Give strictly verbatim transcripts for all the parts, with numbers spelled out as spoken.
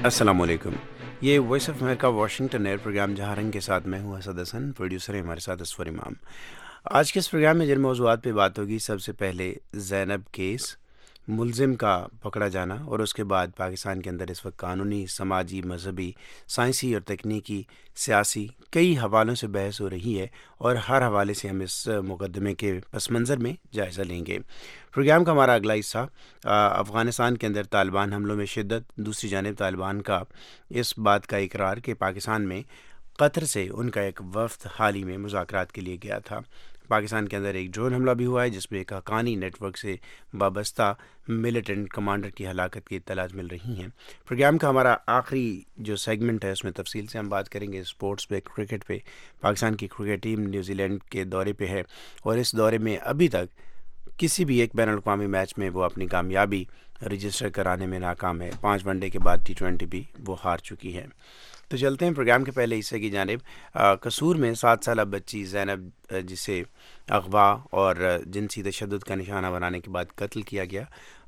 السلام علیکم. یہ voice of America Washington air program جہاں رنگ کے ساتھ میں ہوں اسد حسن، پروڈیوسر ہیں ہمارے ساتھ اسفر امام. آج کے اس پروگرام میں جن موضوعات پہ بات ہوگی، سب سے پہلے زینب کیس، ملزم کا پکڑا جانا، اور اس کے بعد پاکستان کے اندر اس وقت قانونی، سماجی، مذہبی، سائنسی اور تکنیکی، سیاسی کئی حوالوں سے بحث ہو رہی ہے، اور ہر حوالے سے ہم اس مقدمے کے پس منظر میں جائزہ لیں گے. پروگرام کا ہمارا اگلا حصہ افغانستان کے اندر طالبان حملوں میں شدت، دوسری جانب طالبان کا اس بات کا اقرار کہ پاکستان میں قطر سے ان کا ایک وفد حال ہی میں مذاکرات کے لیے گیا تھا. پاکستان کے اندر ایک ڈرون حملہ بھی ہوا ہے جس میں ایک حقانی نیٹ ورک سے وابستہ ملیٹنٹ کمانڈر کی ہلاکت کی اطلاعات مل رہی ہیں. پروگرام کا ہمارا آخری جو سیگمنٹ ہے اس میں تفصیل سے ہم بات کریں گے اسپورٹس پہ، کرکٹ پہ. پاکستان کی کرکٹ ٹیم نیوزی لینڈ کے دورے پہ ہے، اور اس دورے میں ابھی تک کسی بھی ایک بین الاقوامی میچ میں وہ اپنی کامیابی رجسٹر کرانے میں ناکام ہے. پانچ ون ڈے کے بعد ٹی ٹوینٹی بھی وہ ہار چکی ہے. تو چلتے ہیں پروگرام کے پہلے حصے کی جانب. قصور میں سات سالہ بچی زینب جسے اغوا اور جنسی تشدد کا نشانہ بنانے کے بعد قتل کیا گیا،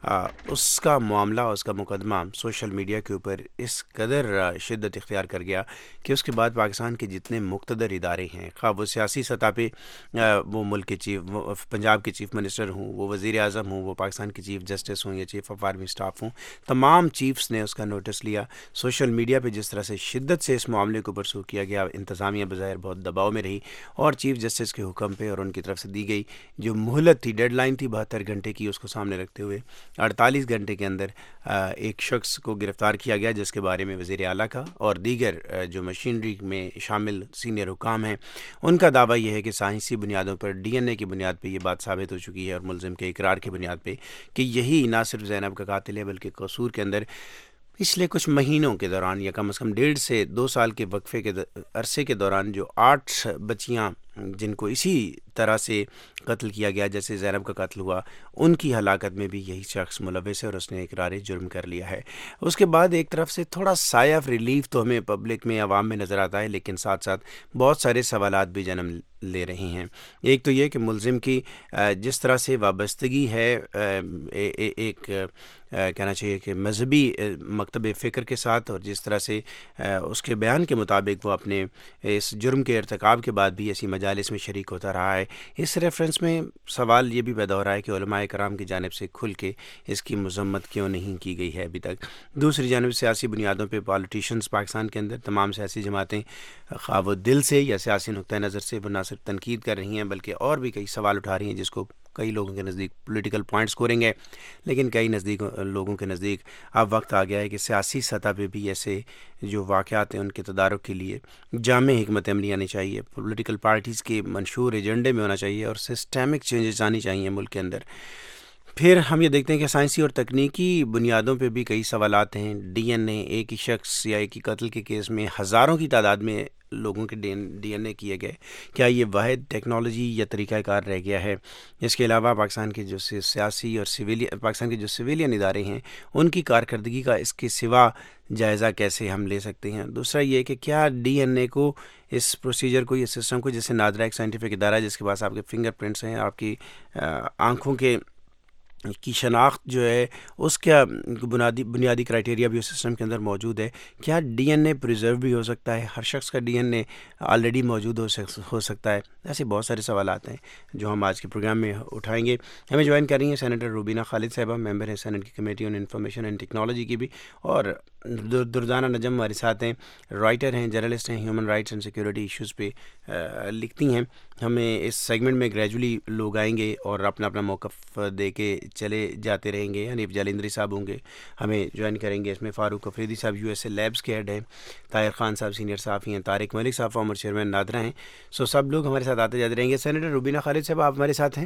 اس کا معاملہ، اس کا مقدمہ سوشل میڈیا کے اوپر اس قدر شدت اختیار کر گیا کہ اس کے بعد پاکستان کے جتنے مقتدر ادارے ہیں، خواہ وہ سیاسی سطح پہ وہ ملک کے چیف، پنجاب کے چیف منسٹر ہوں، وہ وزیر اعظم ہوں، وہ پاکستان کے چیف جسٹس ہوں یا چیف آف آرمی اسٹاف ہوں، تمام چیفز نے اس کا نوٹس لیا. سوشل میڈیا پہ جس طرح سے شدت سے اس معاملے کو پرسو کیا گیا، انتظامیہ بظاہر بہت دباؤ میں رہی، اور چیف جسٹس کے حکم پہ اور ان کی طرف سے دی گئی جو مہلت تھی، ڈیڈ لائن تھی بہتر گھنٹے کی، اس کو سامنے رکھتے ہوئے اڑتالیس گھنٹے کے اندر ایک شخص کو گرفتار کیا گیا جس کے بارے میں وزیر اعلیٰ کا اور دیگر جو مشینری میں شامل سینئر حکام ہیں ان کا دعویٰ یہ ہے کہ سائنسی بنیادوں پر، ڈی این اے کی بنیاد پہ یہ بات ثابت ہو چکی ہے، اور ملزم کے اقرار کی بنیاد پہ کہ یہی نہ صرف زینب کا قاتل ہے بلکہ قصور کے اندر پچھلے کچھ مہینوں کے دوران یا کم از کم ڈیڑھ سے دو سال کے وقفے کے عرصے کے دوران جو آٹھ بچیاں جن کو اسی طرح سے قتل کیا گیا جیسے زینب کا قتل ہوا، ان کی ہلاکت میں بھی یہی شخص ملوث ہے اور اس نے اقرار جرم کر لیا ہے. اس کے بعد ایک طرف سے تھوڑا سایہ آف ریلیف تو ہمیں پبلک میں، عوام میں نظر آتا ہے، لیکن ساتھ ساتھ بہت سارے سوالات بھی جنم لے رہے ہیں. ایک تو یہ کہ ملزم کی جس طرح سے وابستگی ہے ایک کہنا چاہیے کہ مذہبی مکتب فکر کے ساتھ، اور جس طرح سے اس کے بیان کے مطابق وہ اپنے اس جرم کے ارتکاب کے بعد بھی ایسی مجالس میں شریک ہوتا رہا ہے. اس ریفرنس میں سوال یہ بھی پیدا ہو رہا ہے کہ علماء کرام کی جانب سے کھل کے اس کی مذمت کیوں نہیں کی گئی ہے ابھی تک. دوسری جانب سیاسی بنیادوں پہ پالیٹیشنز پاکستان کے اندر تمام سیاسی جماعتیں، خواہ وہ دل سے یا سیاسی نقطۂ نظر سے، وہ نہ صرف تنقید کر رہی ہیں بلکہ اور بھی کئی سوال اٹھا رہی ہیں جس کو کئی لوگوں کے نزدیک پولیٹیکل پوائنٹ اسکورنگ ہے، لیکن کئی نزدیک لوگوں کے نزدیک اب وقت آ گیا ہے کہ سیاسی سطح پہ بھی ایسے جو واقعات ہیں ان کے تدارک کے لیے جامع حکمت عملی آنی چاہیے، پولیٹیکل پارٹیز کے منشور ایجنڈے میں ہونا چاہیے، اور سسٹمک چینجز آنی چاہیے ملک کے اندر. پھر ہم یہ دیکھتے ہیں کہ سائنسی اور تکنیکی بنیادوں پہ بھی کئی سوالات ہیں. ڈی این اے، ایک ہی شخص یا ایک ہی قتل کے کیس میں ہزاروں کی تعداد میں لوگوں کے ڈی این اے کیے گئے، کیا یہ واحد ٹیکنالوجی یا طریقہ کار رہ گیا ہے؟ اس کے علاوہ پاکستان کے جو سیاسی اور سویلین پاکستان کے جو سویلین ادارے ہیں ان کی کارکردگی کا اس کے سوا جائزہ کیسے ہم لے سکتے ہیں؟ دوسرا یہ کہ کیا ڈی این اے کو، اس پروسیجر کو، یہ سسٹم کو، جیسے نادرا ایک سائنٹیفک ادارہ ہے جس کے پاس آپ کے فنگر پرنٹس ہیں، آپ کی آنکھوں کے کی شناخت جو ہے اس کا بنیادی بنیادی کرائٹیریا بھی اس سسٹم کے اندر موجود ہے، کیا ڈی این اے پریزرو بھی ہو سکتا ہے؟ ہر شخص کا ڈی این اے آلریڈی موجود ہو ہو سکتا ہے؟ ایسے بہت سارے سوالات ہیں جو ہم آج کے پروگرام میں اٹھائیں گے. ہمیں جوائن کر رہی ہیں سینیٹر روبینہ خالد صاحبہ، ممبر ہیں سینٹ کی committee on information and technology کی بھی، اور دردانہ نجم ہمارے ساتھ ہیں، رائٹر ہیں، جرنلسٹ ہیں، human rights and security issues پہ لکھتی ہیں. ہمیں اس سیگمنٹ میں گریجولی لوگ آئیں گے اور اپنا اپنا موقف دے کے چلے جاتے رہیں گے. حنیف جالندری صاحب ہوں گے ہمیں جوائن کریں گے، اس میں فاروق افریدی صاحب یو ایس اے لیبس کے ہیڈ ہیں، طاہر خان صاحب سینئر صحافی ہیں، طارق ملک صاحب فارمر چیئرمین نادرا ہیں. سو سب لوگ ہمارے ساتھ آتے جاتے رہیں گے. سینیٹر روبینہ خالد صاحب آپ ہمارے ساتھ ہیں؟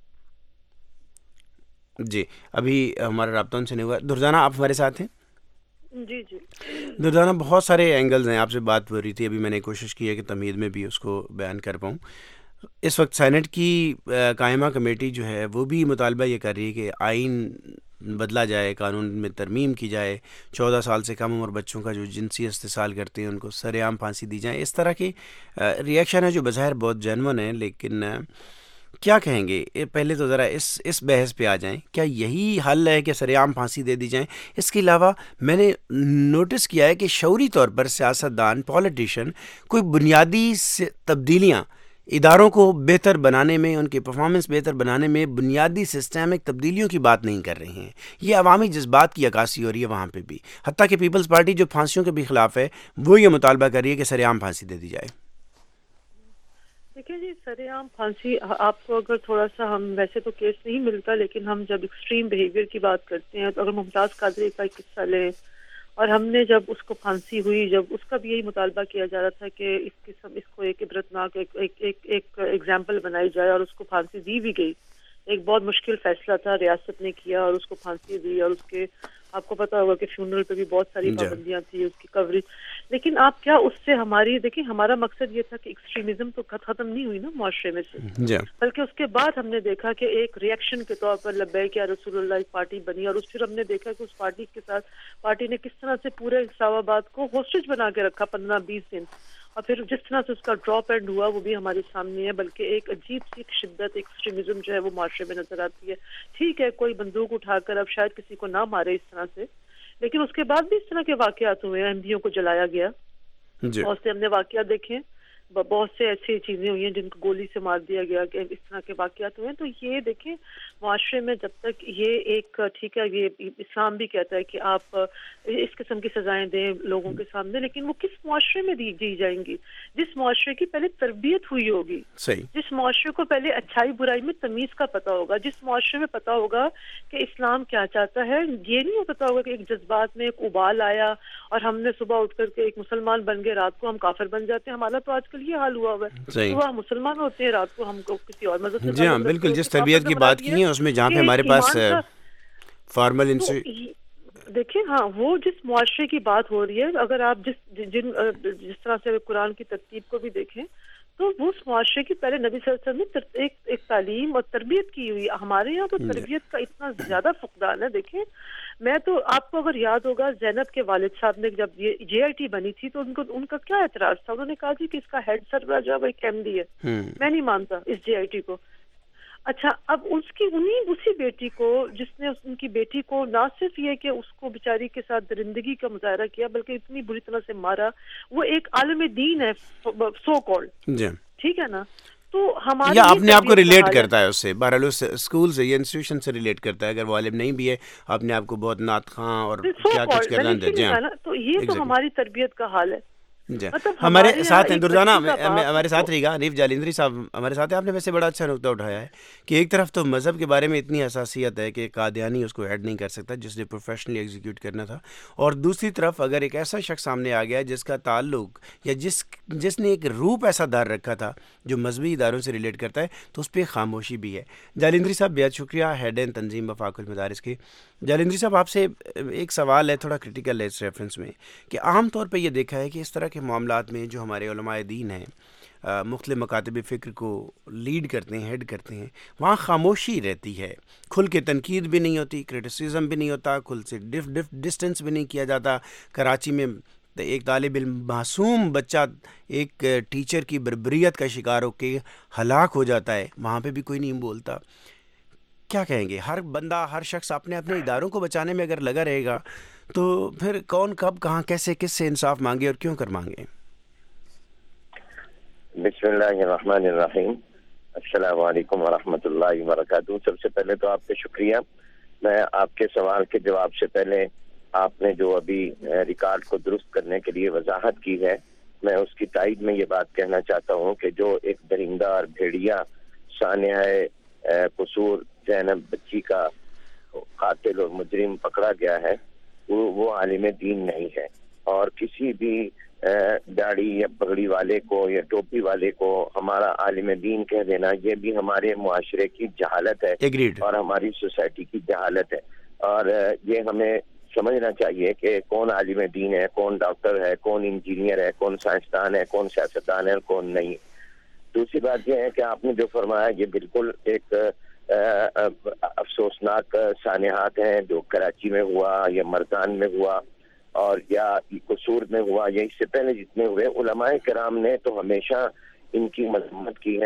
جی ابھی ہمارا رابطہ ان سے نہیں ہوا. دردانہ آپ ہمارے ساتھ ہیں؟ جی جی دردانہ بہت سارے اینگلز ہیں، آپ سے بات ہو رہی تھی، ابھی میں نے کوشش کی ہے کہ تمہید میں بھی اس کو بیان کر پاؤں. اس وقت سینٹ کی قائمہ کمیٹی جو ہے وہ بھی مطالبہ یہ کر رہی ہے کہ آئین بدلا جائے، قانون میں ترمیم کی جائے، چودہ سال سے کم عمر بچوں کا جو جنسی استحصال کرتے ہیں ان کو سر عام پھانسی دی جائے. اس طرح کے ریئیکشن ہے جو بظاہر بہت جینون ہیں، لیکن کیا کہیں گے؟ پہلے تو ذرا اس اس بحث پہ آ جائیں، کیا یہی حل ہے کہ سر عام پھانسی دے دی جائیں؟ اس کے علاوہ میں نے نوٹس کیا ہے کہ شعوری طور پر سیاستدان، پولیٹیشین کوئی بنیادی تبدیلیاں اداروں کو بہتر بنانے میں، ان کی پرفارمنس بہتر بنانے میں بنیادی سسٹمک تبدیلیوں کی بات نہیں کر رہے ہیں. یہ عوامی جذبات کی عکاسی ہو رہی ہے وہاں پہ بھی. حتیٰ کہ پیپلز پارٹی جو پھانسیوں کے بھی خلاف ہے وہ یہ مطالبہ کر رہی ہے کہ سر عام پھانسی دے دی جائے. دیکھیں جی، سر عام پھانسی آپ کو اگر تھوڑا سا، ہم ویسے تو کیس نہیں ملتا، لیکن ہم جب ایکسٹریم بیہیویئر کی بات کرتے ہیں تو اگر ممتاز قادری کا ایک قصہ لیں، اور ہم نے جب اس کو پھانسی ہوئی، جب اس کا بھی یہی مطالبہ کیا جا رہا تھا کہ اس قسم اس کو ایک عبرتناک ایک ایک ایک ایک ایگزامپل بنائی جائے، اور اس کو پھانسی دی بھی گئی. ایک بہت مشکل فیصلہ تھا، ریاست نے کیا اور اس کو پھانسی دی. اور اس کے آپ کو پتا ہوگا کہ فیونرل پہ بھی بہت ساری پابندیاں تھیں، اس کی کوریج. لیکن آپ کیا اس سے ہماری، دیکھیں ہمارا مقصد یہ تھا کہ ایکسٹریمزم تو ختم نہیں ہوئی نا معاشرے میں سے، بلکہ اس کے بعد ہم نے دیکھا کہ ایک ریئیکشن کے طور پر لبیک یا رسول اللہ ایک پارٹی بنی، اور اس پھر ہم نے دیکھا کہ اس پارٹی کے ساتھ پارٹی نے کس طرح سے پورے اسلام آباد کو ہوسٹیج بنا کے رکھا پندرہ بیس دن، اور پھر جس طرح سے اس کا ڈراپ اینڈ ہوا وہ بھی ہمارے سامنے ہے. بلکہ ایک عجیب سی شدت ایکسٹریمزم جو ہے وہ معاشرے میں نظر آتی ہے. ٹھیک ہے، کوئی بندوق اٹھا کر اب شاید کسی کو نہ مارے اس طرح سے، لیکن اس کے بعد بھی اس طرح کے واقعات ہوئے ہیں. ایم پیوں کو جلایا گیا، بہت سے ہم نے واقعات دیکھے، بہت سے ایسی چیزیں ہوئی ہیں جن کو گولی سے مار دیا گیا، کہ اس طرح کے واقعات ہوئے ہیں. تو یہ دیکھیں معاشرے میں جب تک یہ ایک، ٹھیک ہے یہ اسلام بھی کہتا ہے کہ آپ اس قسم کی سزائیں دیں لوگوں کے سامنے، لیکن وہ کس معاشرے میں دی دی جائیں گی؟ جس معاشرے کی پہلے تربیت ہوئی ہوگی، صحیح، جس معاشرے کو پہلے اچھائی برائی میں تمیز کا پتہ ہوگا، جس معاشرے میں پتہ ہوگا کہ اسلام کیا چاہتا ہے. یہ نہیں پتہ ہوگا کہ ایک جذبات میں ایک ابال آیا اور ہم نے صبح اٹھ کر کے ایک مسلمان بن گئے، رات کو ہم کافر بن جاتے ہیں. ہمارا تو آج کل یہ حال ہوا ہوا ہے، صبح ہم مسلمان ہوتے ہیں، رات کو ہم کو کسی اور مذہب سے. جی ہاں بالکل، جس تربیت کی بات کی ہے اس میں جہاں پہ ہمارے پاس فارمل دیکھیں، ہاں وہ جس معاشرے کی بات ہو رہی ہے، اگر آپ جس جن جس طرح سے قرآن کی ترتیب کو بھی دیکھیں تو وہ اس معاشرے کی پہلے نبی صلی اللہ علیہ وسلم نے ایک ایک تعلیم اور تربیت کی ہوئی. ہمارے یہاں تو تربیت کا اتنا زیادہ فقدان ہے. دیکھیں میں تو آپ کو اگر یاد ہوگا زینب کے والد صاحب نے جب یہ جے آئی ٹی بنی تھی تو ان کو ان کا کیا اعتراض تھا؟ انہوں نے کہا جی کہ اس کا ہیڈ سربراہ جو ہے وہ ایک ایم ڈی ہے. میں نہیں مانتا اس جے آئی ٹی کو. اچھا، اب اس کی انہیں اسی بیٹی کو، جس نے ان کی بیٹی کو نہ صرف یہ کہ اس کو بیچاری کے ساتھ درندگی کا مظاہرہ کیا بلکہ اتنی بری طرح سے مارا. وہ ایک عالم دین ہے سو کالڈ، ٹھیک ہے نا؟ تو ہمارے یا اپنے آپ کو ریلیٹ کرتا ہے اس سے، بہرحال اس اسکول سے یا انسٹیٹیوشن سے ریلیٹ کرتا ہے. اگر وہ عالم نہیں بھی ہے، اپنے آپ کو بہت نعت خواں اور کیا کچھ کرنا ہے. تو یہ تو ہماری تربیت کا حال ہے. جی ہمارے ساتھ ہیں دردانہ ہمارے ساتھ رہے گا حنیف جالندری صاحب ہمارے ساتھ ہیں. آپ نے ویسے بڑا اچھا نقطہ اٹھایا ہے کہ ایک طرف تو مذہب کے بارے میں اتنی حساسیت ہے کہ قادیانی اس کو ایڈ نہیں کر سکتا جس نے پروفیشنلی ایگزیکیوٹ کرنا تھا، اور دوسری طرف اگر ایک ایسا شخص سامنے آ گیا جس کا تعلق یا جس جس نے ایک روپ ایسا دار رکھا تھا جو مذہبی اداروں سے ریلیٹ کرتا ہے تو اس پہ خاموشی بھی ہے. جالندری صاحب بہت شکریہ، ہیڈ اینڈ تنظیم وفاق المدارس کے. جالندری صاحب آپ سے ایک سوال ہے، تھوڑا کرٹیکل ہے اس ریفرنس میں، کہ عام طور پہ یہ دیکھا ہے کہ اس طرح کے معاملات میں جو ہمارے علماء دین ہیں مختلف مکاتب فکر کو لیڈ کرتے ہیں، ہیڈ کرتے ہیں، وہاں خاموشی رہتی ہے، کھل کے تنقید بھی نہیں ہوتی، کرٹیسزم بھی نہیں ہوتا، کھل سے ڈف ڈف ڈسٹنس بھی نہیں کیا جاتا. کراچی میں ایک طالب علم معصوم بچہ ایک ٹیچر کی بربریت کا شکار ہو کے ہلاک ہو جاتا ہے، وہاں پہ بھی کوئی نہیں بولتا. کیا کہیں گے؟ ہر بندہ، ہر شخص اپنے اپنے اداروں کو بچانے میں اگر لگا رہے گا تو پھر کون کب کہاں کیسے کس سے انصاف مانگے اور کیوں کر مانگے؟ بسم اللہ الرحمن الرحیم. السلام علیکم ورحمۃ اللہ وبرکاتہ. سب سے پہلے تو آپ کا شکریہ. میں آپ کے سوال کے جواب سے پہلے آپ نے جو ابھی ریکارڈ کو درست کرنے کے لیے وضاحت کی ہے، میں اس کی تائید میں یہ بات کہنا چاہتا ہوں کہ جو ایک درندہ اور بھیڑیا سانحہ قصور زینب بچی کا قاتل اور مجرم پکڑا گیا ہے، وہ وہ عالم دین نہیں ہے. اور کسی بھی داڑھی یا پگڑی والے کو یا ٹوپی والے کو ہمارا عالم دین کہہ دینا، یہ بھی ہمارے معاشرے کی جہالت ہے اور ہماری سوسائٹی کی جہالت ہے. اور یہ ہمیں سمجھنا چاہیے کہ کون عالم دین ہے، کون ڈاکٹر ہے، کون انجینئر ہے، کون سائنسدان ہے، کون سیاستدان ہے اور کون نہیں. دوسری بات یہ ہے کہ آپ نے جو فرمایا یہ بالکل ایک افسوسناک سانحات ہیں جو کراچی میں ہوا یا مردان میں ہوا اور یا قصور میں ہوا یا اس سے پہلے جتنے ہوئے. علماء کرام نے تو ہمیشہ ان کی مذمت کی ہے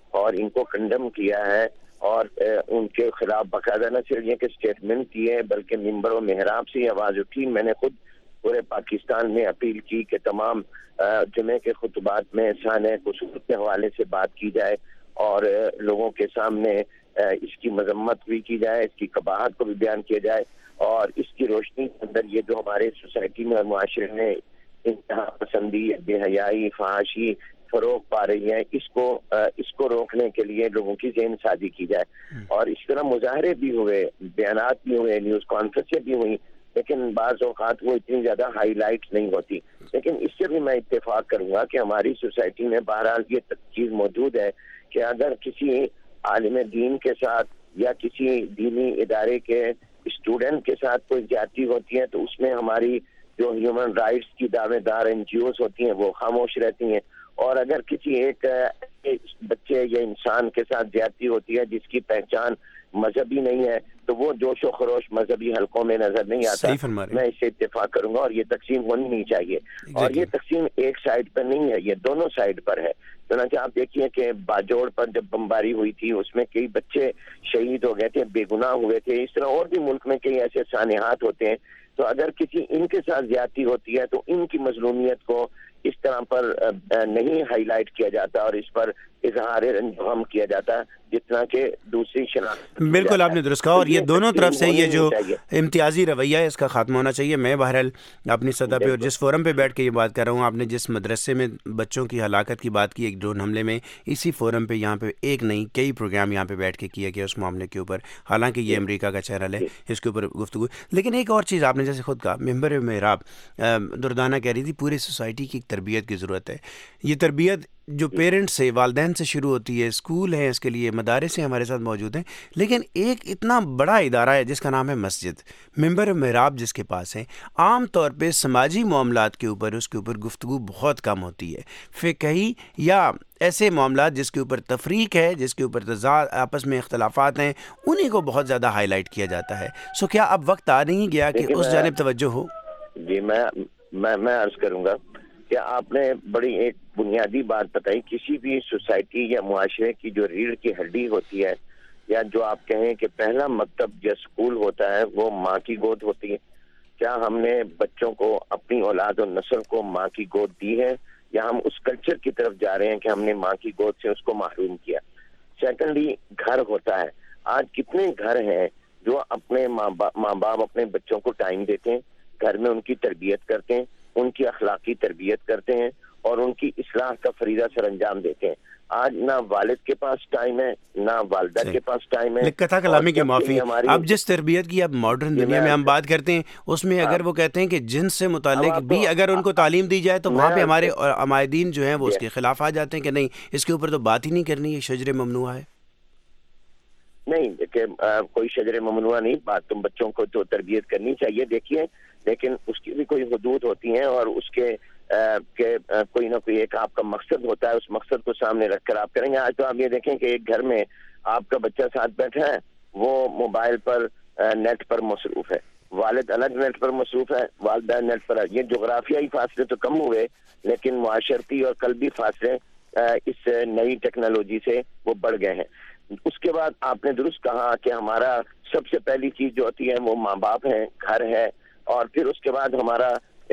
اور ان کو کنڈم کیا ہے اور ان کے خلاف باقاعدہ نہ صرف یہ کہ اسٹیٹمنٹ دیے بلکہ ممبر و محراب سے آواز اٹھی. میں نے خود پورے پاکستان میں اپیل کی کہ تمام جمعے کے خطبات میں سانحہ قصور کے حوالے سے بات کی جائے اور لوگوں کے سامنے اس کی مذمت بھی کی جائے, اس کی قباحت کو بھی بیان کیا جائے, اور اس کی روشنی کے اندر یہ جو ہمارے سوسائٹی میں اور معاشرے میں انتہا پسندی, بے حیائی, فحاشی فروغ پا رہی ہے, اس کو اس کو روکنے کے لیے لوگوں کی ذہن سازی کی جائے. اور اس طرح مظاہرے بھی ہوئے, بیانات بھی ہوئے, نیوز کانفرنسیں بھی ہوئی, لیکن بعض اوقات وہ اتنی زیادہ ہائی لائٹ نہیں ہوتی. لیکن اس سے بھی میں اتفاق کروں گا کہ ہماری سوسائٹی میں بہرحال یہ چیز موجود ہے کہ اگر کسی عالم دین کے ساتھ یا کسی دینی ادارے کے اسٹوڈنٹ کے ساتھ کوئی زیادتی ہوتی ہے تو اس میں ہماری جو ہیومن رائٹس کی دعوے دار این جی اوز ہوتی ہیں وہ خاموش رہتی ہیں. اور اگر کسی ایک بچے یا انسان کے ساتھ زیادتی ہوتی ہے جس کی پہچان مذہبی نہیں ہے تو وہ جوش و خروش مذہبی حلقوں میں نظر نہیں آتا. میں اس سے اتفاق کروں گا اور یہ تقسیم ہونی نہیں چاہیے. اور یہ تقسیم ایک سائڈ پر نہیں ہے, یہ دونوں سائڈ پر ہے. چنانچہ آپ دیکھیے کہ باجوڑ پر جب بمباری ہوئی تھی اس میں کئی بچے شہید ہو گئے تھے, بے گناہ ہوئے تھے. اس طرح اور بھی ملک میں کئی ایسے سانحات ہوتے ہیں. تو اگر کسی ان کے ساتھ زیادتی ہوتی ہے تو ان کی مظلومیت کو اس طرح پر نہیں ہائی لائٹ کیا جاتا اور اس پر اظہار رنجہم کیا جاتا جتنا کہ دوسری شناخت. بالکل آپ نے درست کہا, اور یہ دونوں طرف سے یہ جو امتیازی رویہ ہے اس کا خاتمہ ہونا چاہیے. میں بہرحال اپنی سطح پہ اور جس فورم پہ بیٹھ کے یہ بات کر رہا ہوں, آپ نے جس مدرسے میں بچوں کی ہلاکت کی بات کی ایک ڈرون حملے میں, اسی فورم پہ یہاں پہ ایک نہیں کئی پروگرام یہاں پہ بیٹھ کے کیا گیا اس معاملے کے اوپر. حالانکہ یہ امریکہ کا چینل ہے, اس کے اوپر گفتگو. لیکن ایک اور چیز آپ نے جیسے خود کہا, ممبر محراب دردانہ کہہ رہی تھی پوری سوسائٹی کی ایک تربیت کی ضرورت ہے. یہ تربیت جو پیرنٹس سے, والدین سے شروع ہوتی ہے, اسکول ہیں اس کے لیے, مدارس ہیں ہمارے ساتھ موجود ہیں, لیکن ایک اتنا بڑا ادارہ ہے جس کا نام ہے مسجد. ممبر محراب جس کے پاس ہے, عام طور پہ سماجی معاملات کے اوپر اس کے اوپر گفتگو بہت کم ہوتی ہے. فقہی یا ایسے معاملات جس کے اوپر تفریق ہے, جس کے اوپر تضاد آپس میں اختلافات ہیں, انہیں کو بہت زیادہ ہائی لائٹ کیا جاتا ہے. سو کیا اب وقت آ نہیں گیا کہ اس جانب توجہ ہو؟ جی میں میں میں عرض کروں گا کہ آپ نے بڑی ایک بنیادی بات بتائی. کسی بھی سوسائٹی یا معاشرے کی جو ریڑھ کی ہڈی ہوتی ہے, یا جو آپ کہیں کہ پہلا مکتب یا اسکول ہوتا ہے, وہ ماں کی گود ہوتی ہے. کیا ہم نے بچوں کو, اپنی اولاد و نسل کو ماں کی گود دی ہے, یا ہم اس کلچر کی طرف جا رہے ہیں کہ ہم نے ماں کی گود سے اس کو محروم کیا؟ سیکنڈلی, گھر ہوتا ہے. آج کتنے گھر ہیں جو اپنے ماں باپ ماں باپ اپنے بچوں کو ٹائم دیتے ہیں, گھر میں ان کی تربیت کرتے ہیں, ان کی اخلاقی تربیت کرتے ہیں اور ان کی اصلاح کا فریضہ سر انجام دیتے ہیں. آج نہ والد کے پاس ٹائم ہے, نہ والدہ کے پاس ٹائم ہے. کتھا کلامی کی معافی, اب جس تربیت کی اب ماڈرن دنیا میں ہم بات کرتے ہیں اس میں اگر وہ کہتے ہیں کہ جنس سے متعلق بھی اگر ان کو تعلیم دی جائے تو وہاں پہ ہمارے عمائدین جو ہیں وہ اس کے خلاف آ جاتے ہیں کہ نہیں, اس کے اوپر تو بات ہی نہیں کرنی, یہ شجر ممنوع ہے. نہیں کہ کوئی شجر ممنوع نہیں, بات تم بچوں کو تو تربیت کرنی چاہیے. دیکھیے لیکن اس کی بھی کوئی حدود ہوتی ہیں, اور اس کے کہ کوئی نہ کوئی ایک آپ کا مقصد ہوتا ہے, اس مقصد کو سامنے رکھ کر آپ کریں گے. آج تو آپ یہ دیکھیں کہ ایک گھر میں آپ کا بچہ ساتھ بیٹھا ہے, وہ موبائل پر نیٹ پر مصروف ہے, والد الگ نیٹ پر مصروف ہے, والدہ نیٹ پر. یہ جغرافیائی فاصلے تو کم ہوئے لیکن معاشرتی اور قلبی فاصلے اس نئی ٹیکنالوجی سے وہ بڑھ گئے ہیں. اس کے بعد آپ نے درست کہا کہ ہمارا سب سے پہلی چیز جو ہوتی ہے وہ ماں باپ ہیں, گھر ہے, اور پھر اس کے بعد ہمارا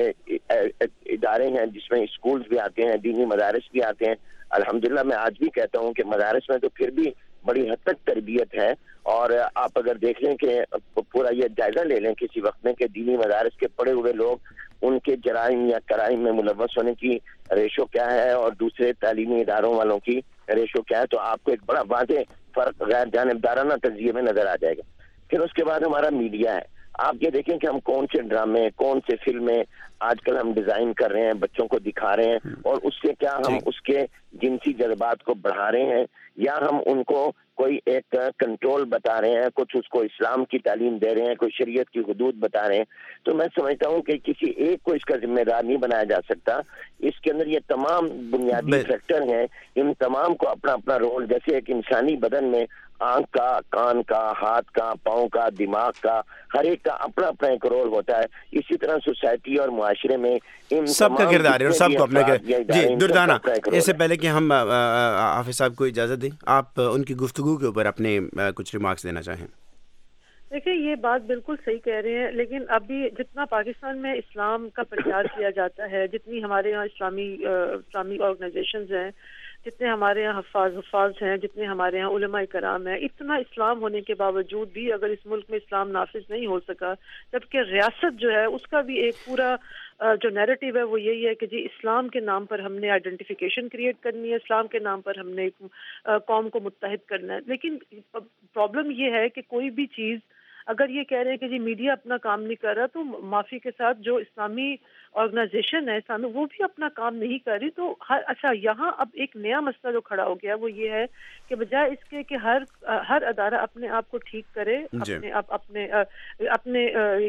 ادارے ہیں جس میں اسکولز بھی آتے ہیں, دینی مدارس بھی آتے ہیں. الحمدللہ میں آج بھی کہتا ہوں کہ مدارس میں تو پھر بھی بڑی حد تک تربیت ہے. اور آپ اگر دیکھ لیں کہ پورا یہ جائزہ لے لیں کسی وقت میں کہ دینی مدارس کے پڑھے ہوئے لوگ ان کے جرائم یا کرائم میں ملوث ہونے کی ریشو کیا ہے اور دوسرے تعلیمی اداروں والوں کی ریشو کیا ہے, تو آپ کو ایک بڑا واضح فرق غیر جانبدارانہ تجزیے میں نظر آ جائے گا. پھر اس کے بعد ہمارا میڈیا ہے. آپ یہ دیکھیں کہ ہم کون سے ڈرامے, کون سے فلمیں آج کل ہم ڈیزائن کر رہے ہیں, بچوں کو دکھا رہے ہیں, اور اس سے کیا ہم اس کے جنسی جذبات کو بڑھا رہے ہیں, یا ہم ان کو کوئی ایک کنٹرول بتا رہے ہیں, کچھ اس کو اسلام کی تعلیم دے رہے ہیں, کوئی شریعت کی حدود بتا رہے ہیں. تو میں سمجھتا ہوں کہ کسی ایک کو اس کا ذمہ دار نہیں بنایا جا سکتا. اس کے اندر یہ تمام بنیادی فیکٹر ہیں, ان تمام کو اپنا اپنا رول, جیسے ایک انسانی بدن میں آنکھ کا, کان کا, ہاتھ کا, پاؤں کا, دماغ کا, ہر ایک کا اپنا اپنا ایک رول ہوتا ہے. اسی طرح سوسائٹی اور معاشرے میں ان سب کا کردار ہے اور سب کو اپنا جی دردانہ. اس سے پہلے کہ ہم حافظ صاحب کو اجازت دیں, آپ ان کی گفتگو کے اوپر اپنے کچھ ریمارکس دینا چاہیں. دیکھیں یہ بات بالکل صحیح کہہ رہے ہیں, لیکن ابھی جتنا پاکستان میں اسلام کا پرچار کیا جاتا ہے, جتنی ہمارے یہاں اسلامی اسلامی آرگنائزیشنز ہیں, جتنے ہمارے یہاں حفاظ حفاظ ہیں, جتنے ہمارے یہاں علماء کرام ہیں, اتنا اسلام ہونے کے باوجود بھی اگر اس ملک میں اسلام نافذ نہیں ہو سکا, جبکہ ریاست جو ہے اس کا بھی ایک پورا جو نیریٹیو ہے وہ یہی ہے کہ جی اسلام کے نام پر ہم نے آئیڈینٹیفیکیشن کریٹ کرنی ہے, اسلام کے نام پر ہم نے قوم کو متحد کرنا ہے. لیکن پرابلم یہ ہے کہ کوئی بھی چیز اگر یہ کہہ رہے ہیں کہ جی میڈیا اپنا کام نہیں کر رہا, تو معافی کے ساتھ جو اسلامی آرگنائزیشن ہے اسلامی وہ بھی اپنا کام نہیں کر رہی. تو ہر اچھا یہاں اب ایک نیا مسئلہ جو کھڑا ہو گیا وہ یہ ہے کہ بجائے اس کے کہ ہر ہر ادارہ اپنے آپ کو ٹھیک کرے, اپنے آپ اپنے اپنے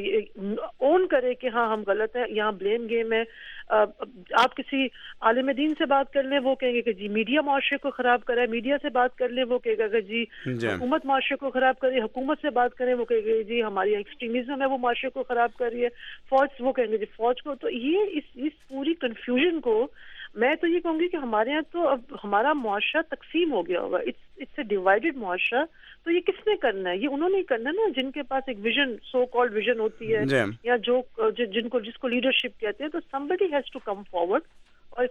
اون کرے کہ ہاں ہم غلط ہیں, یہاں بلیم گیم ہے. آپ کسی عالم دین سے بات کر لیں, وہ کہیں گے کہ جی میڈیا معاشرے کو خراب کرا ہے, میڈیا سے بات کر لیں وہ کہے گا کہ جی حکومت معاشرے کو خراب کر رہی ہے, حکومت سے بات کریں وہ کہے گا جی ہماری ایکسٹریمزم ہے وہ معاشرے کو خراب کر رہی ہے, فوج وہ کہیں گے جی فوج کو. تو یہ اس اس پوری کنفیوژن کو میں تو یہ کہوں گی کہ ہمارے یہاں تو اب ہمارا معاشرہ تقسیم ہو گیا ہوگا, اٹس اے ڈیوائیڈڈ معاشرہ. تو یہ کس نے کرنا ہے؟ یہ انہوں نے کرنا ہے نا جن کے پاس ایک ویژن سو کالڈ ویژن ہوتی ہے یا جو جن کو جس کو لیڈرشپ کہتے ہیں. تو somebody has to come forward اور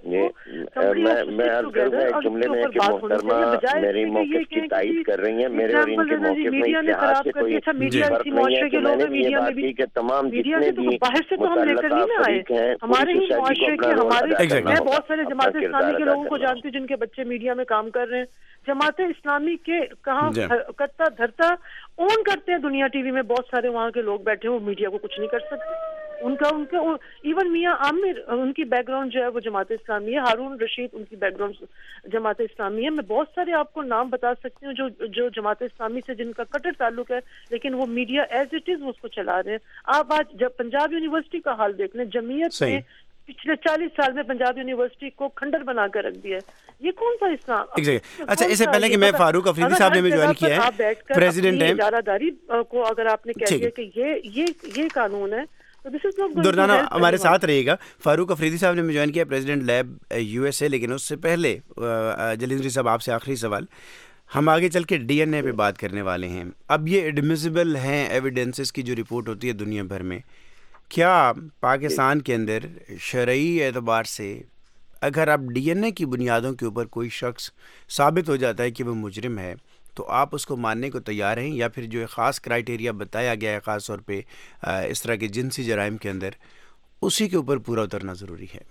میں عرض کروں گا ایک جملے میں کہ محترمہ میری موقف کی تائید کر رہی ہیں, میرے اور ان کے موقف میں اتحاد سے کوئی فرق نہیں ہے. کہ میں نے یہ بات کی کہ تمام جتنے بھی متعلقہ فریق ہیں ہمارے ہی معاشرے کے ہمارے میں بہت سارے جماعت اسلامی کے لوگوں کو جانتی ہوں جن کے بچے میڈیا میں کام کر رہے ہیں. جماعت اسلامی کے کہاں کرتا دھرتا اون کرتے ہیں دنیا ٹی وی میں, بہت سارے وہاں کے لوگ بیٹھے ہیں, وہ میڈیا کو کچھ نہیں کر سکتے. ان کا ان کا ایون میاں عامر ان کی بیک گراؤنڈ جو ہے وہ جماعت اسلامی ہے, ہارون رشید ان کی بیک گراؤنڈ جماعت اسلامی ہے. میں بہت سارے آپ کو نام بتا سکتی ہوں جو جو جماعت اسلامی سے جن کا کٹر تعلق ہے, لیکن وہ میڈیا ایز اٹ از اس کو چلا رہے ہیں. آپ آج جب پنجاب یونیورسٹی کا حال دیکھ لیں, جمعیت نے پچھلے چالیس سال میں پنجاب یونیورسٹی کو کھنڈر بنا کر رکھ دیا ہے. یہ کون سا اسلام؟ اچھا اس سے پہلے کہ میں فاروق افریدی صاحب نے بھی جوائن کیا ہے, پریزیڈنٹ ہیں ادارہ داری کو اگر آپ نے کہہ دیا کہ یہ یہ یہ قانون ہے دردانہ ہمارے ساتھ رہے گا. فاروق افریدی صاحب نے بھی جوائن کیا, president lab U S A. لیکن اس سے پہلے جلیندری صاحب آپ سے آخری سوال, ہم آگے چل کے ڈی این اے پہ بات کرنے والے ہیں. اب یہ ایڈمیسیبل ہیں ایویڈنسز کی جو رپورٹ ہوتی ہے دنیا بھر میں, کیا پاکستان کے اندر شرعی اعتبار سے اگر اب ڈی این اے کی بنیادوں کے اوپر کوئی شخص ثابت ہو جاتا ہے کہ وہ مجرم ہے, تو آپ اس کو ماننے کو تیار ہیں, یا پھر جو ایک خاص کرائٹیریا بتایا گیا ہے خاص طور پہ اس طرح کے جنسی جرائم کے اندر, اسی کے اوپر پورا اترنا ضروری ہے؟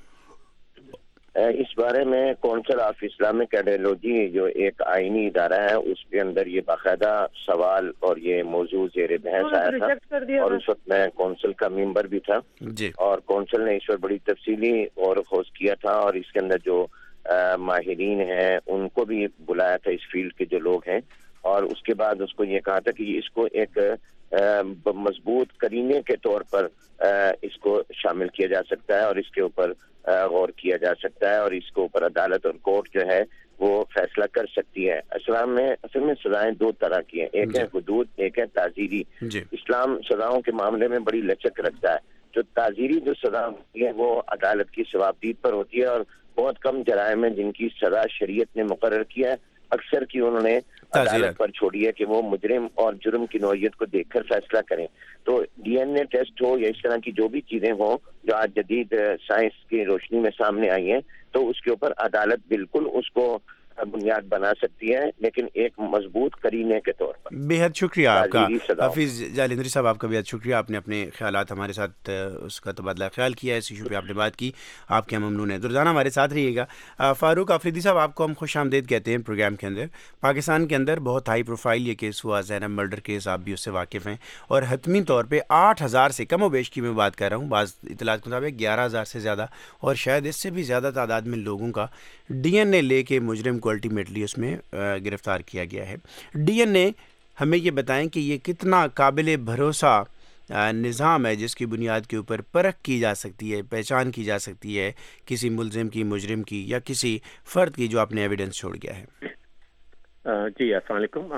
اس بارے میں کونسل آف اسلامک آئیڈیالوجی جو ایک آئینی ادارہ ہے, اس کے اندر یہ باقاعدہ سوال اور یہ موضوع زیر بحث آیا تھا, اور اس وقت میں کونسل کا ممبر بھی تھا جی. اور کونسل نے اس پر بڑی تفصیلی غور و خوض کیا تھا, اور اس کے اندر جو ماہرین ہیں ان کو بھی بلایا تھا, اس فیلڈ کے جو لوگ ہیں, اور اس کے بعد اس کو یہ کہا تھا کہ اس کو ایک مضبوط کرینے کے طور پر اس کو شامل کیا جا سکتا ہے, اور اس کے اوپر غور کیا جا سکتا ہے, اور اس کے اوپر عدالت اور کورٹ جو ہے وہ فیصلہ کر سکتی ہے. اسلام میں اصل میں سزائیں دو طرح کی ہیں, ایک ہے حدود, ایک ہے تعزیری. اسلام سزاؤں کے معاملے میں بڑی لچک رکھتا ہے. جو تعزیری جو سزا ہوتی ہے وہ عدالت کی ثوابدید پر ہوتی ہے, اور بہت کم جرائم ہیں جن کی سزا شریعت نے مقرر کیا ہے, اکثر کی انہوں نے عدالت پر چھوڑی ہے کہ وہ مجرم اور جرم کی نوعیت کو دیکھ کر فیصلہ کریں. تو ڈی این اے ٹیسٹ ہو یا اس طرح کی جو بھی چیزیں ہوں جو آج جدید سائنس کی روشنی میں سامنے آئی ہیں, تو اس کے اوپر عدالت بالکل اس کو بنیاد بنا سکتی ہے, لیکن ایک مضبوط کرینے کے طور پر. بے حد شکریہ آپ کا حافظ جلیندری صاحب, آپ کا بے حد شکریہ, آپ نے اپنے خیالات ہمارے ساتھ اس کا تبادلہ خیال کیا, اس ایشو پہ آپ نے بات کی, آپ کے ممنون ہیں. دردانہ ہمارے ساتھ رہیے گا. فاروق افریدی صاحب, آپ کو ہم خوش آمدید کہتے ہیں پروگرام کے اندر. پاکستان کے اندر بہت ہائی پروفائل یہ کیس ہوا, زینب مرڈر کیس, آپ بھی اس سے واقف ہیں, اور حتمی طور پہ آٹھ ہزار سے کم و بیش کی میں بات کر رہا ہوں, بعض اطلاعات کے مطابق گیارہ ہزار سے زیادہ اور شاید اس سے بھی زیادہ تعداد میں لوگوں کا ڈی این اے لے کے مجرم کو الٹیمیٹلی اس میں گرفتار کیا گیا ہے. ڈی این اے ہمیں یہ بتائیں کہ یہ کتنا قابل بھروسہ نظام ہے جس کی بنیاد کے اوپر پرکھ کی جا سکتی ہے, پہچان کی جا سکتی ہے کسی ملزم کی, مجرم کی, یا کسی فرد کی جو آپ نے ایویڈنس چھوڑ گیا ہے. جی السلام علیکم.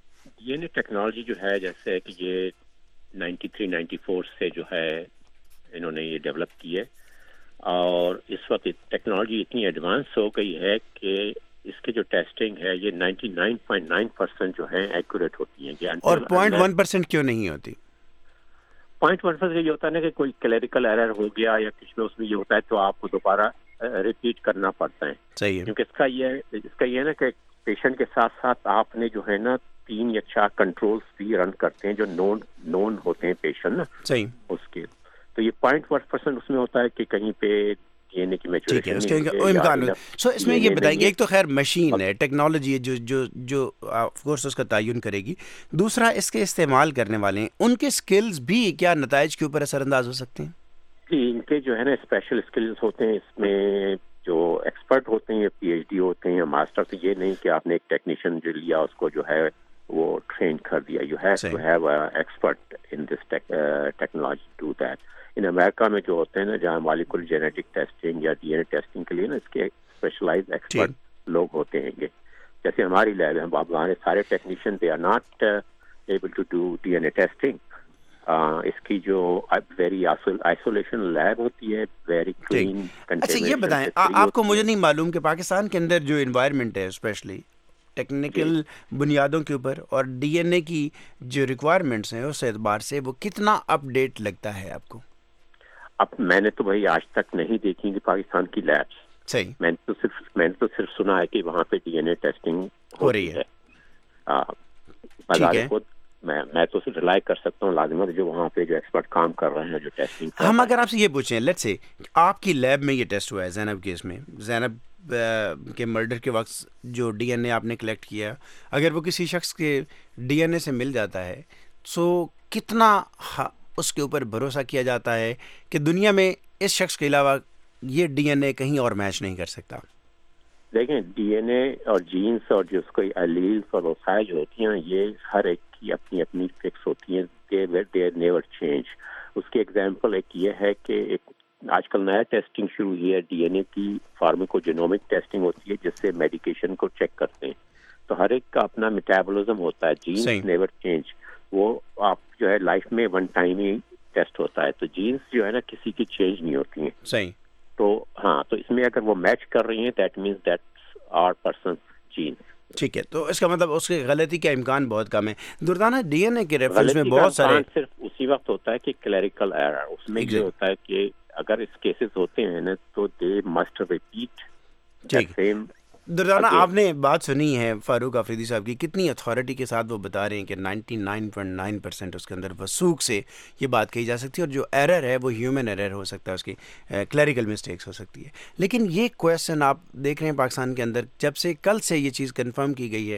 یہ ٹیکنالوجی جو ہے جیسے کہ یہ نائنٹی تھری نائنٹی فور سے جو ہے انہوں نے یہ ڈیولپ کی ہے، اور اس وقت ٹیکنالوجی اتنی ایڈوانس ہو گئی ہے کہ اس کے جو ٹیسٹنگ ہے یہ ninety nine point nine percent جو ہے ایکوریٹ ہوتی ہیں. اور پوائنٹ ون پرسینٹ کیوں نہیں ہوتی؟ پوائنٹ ون پرسینٹ یہ ہوتا ہے نا کہ کوئی کلیریکل ایرر ہو گیا یا کچھ میں اس میں یہ ہوتا ہے تو آپ کو دوبارہ ریپیٹ کرنا پڑتا ہے. صحیح ہے. کیونکہ اس کا یہ اس کا یہ ہے نا کہ پیشنٹ کے ساتھ ساتھ آپ نے جو ہے نا تین یا چار کنٹرولز بھی رن کرتے ہیں جو نون نون ہوتے ہیں پیشنٹ نا. صحیح. اس کے تو یہ پوائنٹ ون پرسینٹ اس میں ہوتا ہے کہ کہیں پہ ڈی این اے کی میچوریشن امکان. سو اس میں یہ بتائیں گے، ایک تو خیر مشین ہے، ٹیکنالوجی ہے جو جو جو آف کورس اس کا تعین کرے گی. دوسرا اس کے استعمال کرنے والے ہیں، ان کے سکلز بھی کیا نتائج کے اوپر اثر انداز ہو سکتے ہیں؟ جی، ان کے جو ہے نا اسپیشل اسکلز ہوتے ہیں. اس میں جو ایکسپرٹ ہوتے ہیں، پی ایچ ڈی ہوتے ہیں یا ماسٹر، تو یہ نہیں کہ آپ نے ایک ٹیکنیشین جو لیا اس کو جو ہے وہ ٹرین کر دیا. You have to have expert in this technology to that. ان امریکہ میں جو ہوتے ہیں نا جہاں مالیکولر جینیٹک ٹیسٹنگ یا ڈی این اے ٹیسٹنگ کے لیے نا اس کے اسپیشلائز ایکسپرٹ لوگ ہوتے ہیں گے. جیسے ہماری لیب ہے، ہمارے سارے technician they are not able to do D N A testing. اس کی جو ویری آئسولیشن لیب ہوتی ہے، ویری کلین. اچھا یہ بتائیں، آپ کو مجھے نہیں معلوم کہ پاکستان کے اندر جو انوائرمنٹ ہے اسپیشلی ٹیکنیکل بنیادوں کے اوپر اور ڈی این اے کی جو ریکوائرمنٹس ہیں اس اعتبار سے وہ کتنا اپ ڈیٹ لگتا ہے آپ کو؟ اب میں نے تو بھائی آج تک نہیں دیکھی کہ پاکستان کی لیبس. صحیح. میں نے تو صرف میں نے تو صرف سنا ہے کہ وہاں پہ ڈی این اے ٹیسٹنگ ہو رہی ہے. ٹھیک ہے. میں میں تو صرف ریلائی کر سکتا ہوں لازمت جو وہاں پہ جو ایکسپرٹ کام کر رہے ہیں جو ٹیسٹنگ. ہم اگر آپ سے یہ پوچھیں لیٹس سے آپ کی لیب میں یہ ٹیسٹ ہوا ہے زینب کیس میں، زینب کے مرڈر کے وقت جو ڈی این اے آپ نے کلیکٹ کیا، اگر وہ کسی شخص کے ڈی این اے سے مل جاتا ہے سو کتنا اس کے اوپر بھروسہ کیا جاتا ہے کہ دنیا میں اس شخص کے علاوہ یہ ڈی این اے کہیں اور میچ نہیں کر سکتا؟ دیکھیں، ڈی این اے اور جینس اور جو اس کو ایلیلز اور وسائل جو ہوتی ہیں یہ ہر ایک کی اپنی اپنی فکس ہوتی ہیں. دے دے نیور چینج. اس کی ایگزامپل ایک یہ ہے کہ ایک آج کل نیا ٹیسٹنگ شروع ہوئی ہے ڈی این اے کی، فارمیکو جینومک ٹیسٹنگ ہوتی ہے جس سے میڈیکیشن کو چیک کرتے ہیں. تو ہر ایک کا اپنا میٹابولزم ہوتا ہے. Genes never change. وہ آپ جو ہے لائف میں ون ٹائم ہی ٹیسٹ ہوتا ہے. تو جینس جو ہے نا کسی کی چینج نہیں ہوتی ہیں. صحیح. تو ہاں، تو اس میں اگر وہ میچ کر رہی ہیں that means that's our person gene. ٹھیک ہے. تو اس کا مطلب اس کی غلطی کا امکان بہت کم ہے. دردانہ ڈی این اے کے ریفرنس میں بہت سارے صرف اسی وقت ہوتا ہے کہ کلیریکل ایرر. اس میں یہ ہوتا ہے کہ اگر اس کیسز ہوتے ہیں نا تو they must repeat same. Durdana آپ نے بات سنی ہے فاروق آفریدی صاحب کی، کتنی اتھارٹی کے ساتھ وہ بتا رہے ہیں کہ ninety nine point nine percent اس کے اندر وثوق سے یہ بات کہی جا سکتی ہے، اور جو ایرر ہے وہ ہیومن ایرر ہو سکتا ہے، اس کی کلیریکل مسٹیکس ہو سکتی ہے. لیکن یہ کویشچن آپ دیکھ رہے ہیں پاکستان کے اندر جب سے کل سے یہ چیز کنفرم کی گئی ہے،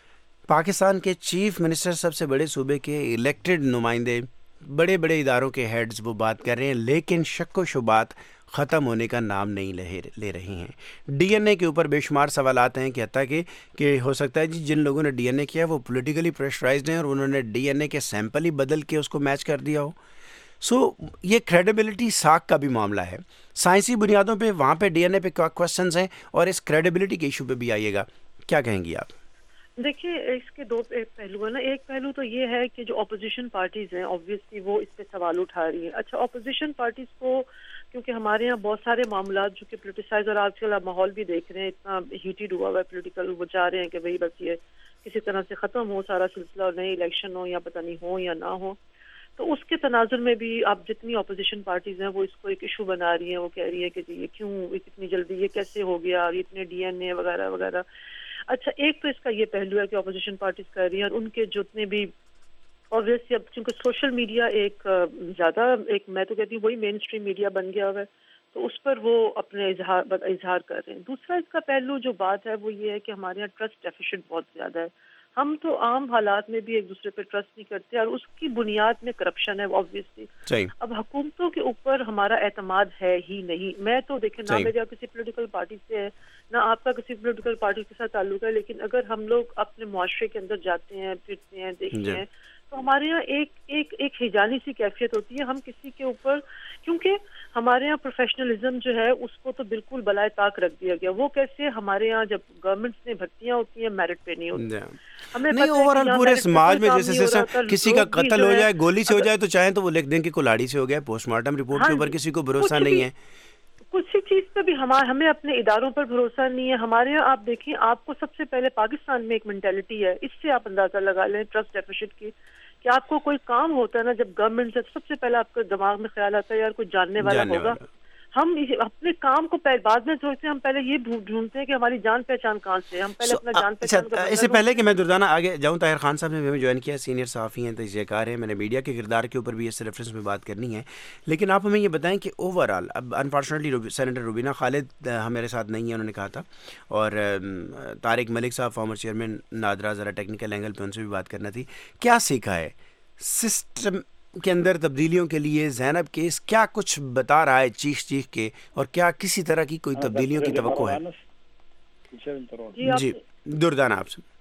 پاکستان کے چیف منسٹر سب سے بڑے صوبے کے الیکٹڈ نمائندے بڑے بڑے اداروں کے ہیڈز وہ بات کر رہے ہیں، لیکن شک و شبہات ختم ہونے کا نام نہیں لے رہی ہیں. ڈی این اے کے اوپر بے شمار سوالات ہیں کہ حتیٰ کہ کہ ہو سکتا ہے جی جن لوگوں نے ڈی این اے کیا وہ پولیٹیکلی پریشرائزڈ ہیں اور انہوں نے ڈی این اے کے سیمپل ہی بدل کے اس کو میچ کر دیا ہو. سو یہ کریڈیبلٹی ساکھ کا بھی معاملہ ہے. سائنسی بنیادوں پہ وہاں پہ ڈی این اے پہ کویشچنز ہیں اور اس کریڈیبلٹی کے ایشو پہ بھی آئیے گا. کیا کہیں گی آپ؟ دیکھیے، اس کے دو پہلو ہیں نا. ایک پہلو تو یہ ہے کہ جو اپوزیشن پارٹیز ہیں آبویسلی وہ اس پہ سوال اٹھا رہی ہیں. اچھا، اپوزیشن پارٹیز کو کیونکہ ہمارے یہاں بہت سارے معاملات جو کہ پولیٹیسائز، اور آج کل آپ ماحول بھی دیکھ رہے ہیں اتنا ہیٹڈ ہوا ہوا ہے پولیٹیکل، وہ چاہ رہے ہیں کہ بھائی بس یہ کسی طرح سے ختم ہو سارا سلسلہ اور نئے الیکشن ہو یا پتہ نہیں ہو یا نہ ہو. تو اس کے تناظر میں بھی آپ جتنی اپوزیشن پارٹیز ہیں وہ اس کو ایک ایشو بنا رہی ہیں. وہ کہہ رہی ہے کہ جی یہ کیوں اتنی جلدی، یہ کیسے ہو گیا، اور اتنے ڈی این اے وغیرہ وغیرہ. اچھا، ایک تو اس کا یہ پہلو ہے کہ اپوزیشن پارٹیز کر رہی ہیں، اور ان کے جتنے بھی obviously اب چونکہ سوشل میڈیا ایک زیادہ ایک میں تو کہتی ہوں وہی مین اسٹریم میڈیا بن گیا ہوا ہے، تو اس پر وہ اپنے اظہار اظہار کر رہے ہیں. دوسرا اس کا پہلو جو بات ہے وہ یہ ہے کہ ہمارے یہاں ٹرسٹ ڈیفیشنٹ بہت زیادہ ہے. ہم تو عام حالات میں بھی ایک دوسرے پہ ٹرسٹ نہیں کرتے، اور اس کی بنیاد میں کرپشن ہے آبویسلی. اب حکومتوں کے اوپر ہمارا اعتماد ہے ہی نہیں. میں تو دیکھیں نہ میرا کسی پولیٹیکل پارٹی سے ہے نہ آپ کا کسی پولیٹیکل پارٹی کے ساتھ تعلق ہے، لیکن اگر ہم لوگ اپنے معاشرے کے اندر جاتے ہیں، پھرتے ہیں، دیکھتے ہیں تو ہمارے یہاں ایک ایک ایک ہیجانی سی کیفیت ہوتی ہے. ہم کسی کے اوپر, کیونکہ ہمارے یہاں پروفیشنلزم جو ہے اس کو تو بالکل بلائے طاق رکھ دیا گیا. وہ کیسے ہمارے یہاں جب گورنمنٹ میں بھرتیاں ہوتی ہیں میرٹ پہ نہیں ہوتی. ہمیں نہیں اوور آل پورے سماج میں جیسے جیسے کسی کا قتل ہو جائے, گولی سے ہو جائے, تو چاہیں تو وہ لکھ دیں کہ کلاڑی سے ہو گیا, پوسٹ مارٹم رپورٹ کے اوپر کسی کو بھروسہ نہیں ہے. کچھ چیز پہ بھی ہمیں اپنے اداروں پر بھروسہ نہیں ہے. ہمارے یہاں آپ دیکھیں, آپ کو سب سے پہلے پاکستان میں ایک مینٹیلٹی ہے, اس سے آپ اندازہ لگا لیں ٹرسٹ ڈیفیسٹ کی, کہ آپ کو کوئی کام ہوتا ہے نا جب گورنمنٹ سے, سب سے پہلے آپ کے دماغ میں خیال آتا ہے یار کوئی جاننے والا ہوگا. ہم اپنے کام کو بعد میں سوچتے ہیں, ہم پہلے یہ ڈھونڈتے ہیں کہ ہماری جان پہچان کہاں سے ہے. ہم پہلے اپنا جان پہچان کا. اس سے پہلے کہ میں دردانہ آگے جاؤں, طاہر خان صاحب نے ہمیں جوائن کیا, سینئر صحافی ہیں, تجزیہ کار ہیں. میں نے میڈیا کے کردار کے اوپر بھی اس ریفرنس میں بات کرنی ہے, لیکن آپ ہمیں یہ بتائیں کہ اوور آل, اب انفارچونیٹلی سینیٹر روبینہ خالد ہمارے ساتھ نہیں ہے, انہوں نے کہا تھا, اور طارق ملک صاحب فارمر چیئرمین نادرا, ذرا ٹیکنیکل اینگل پہ ان سے بھی بات کرنا تھی. کیا سیکھا ہے سسٹم کے اندر تبدیلیوں کے لیے زینب کیس, کیا کچھ بتا رہا ہے چیخ چیخ کے, اور کیا کسی طرح کی کوئی تبدیلیوں کی توقع ہے؟ جی دردانہ آپ سے.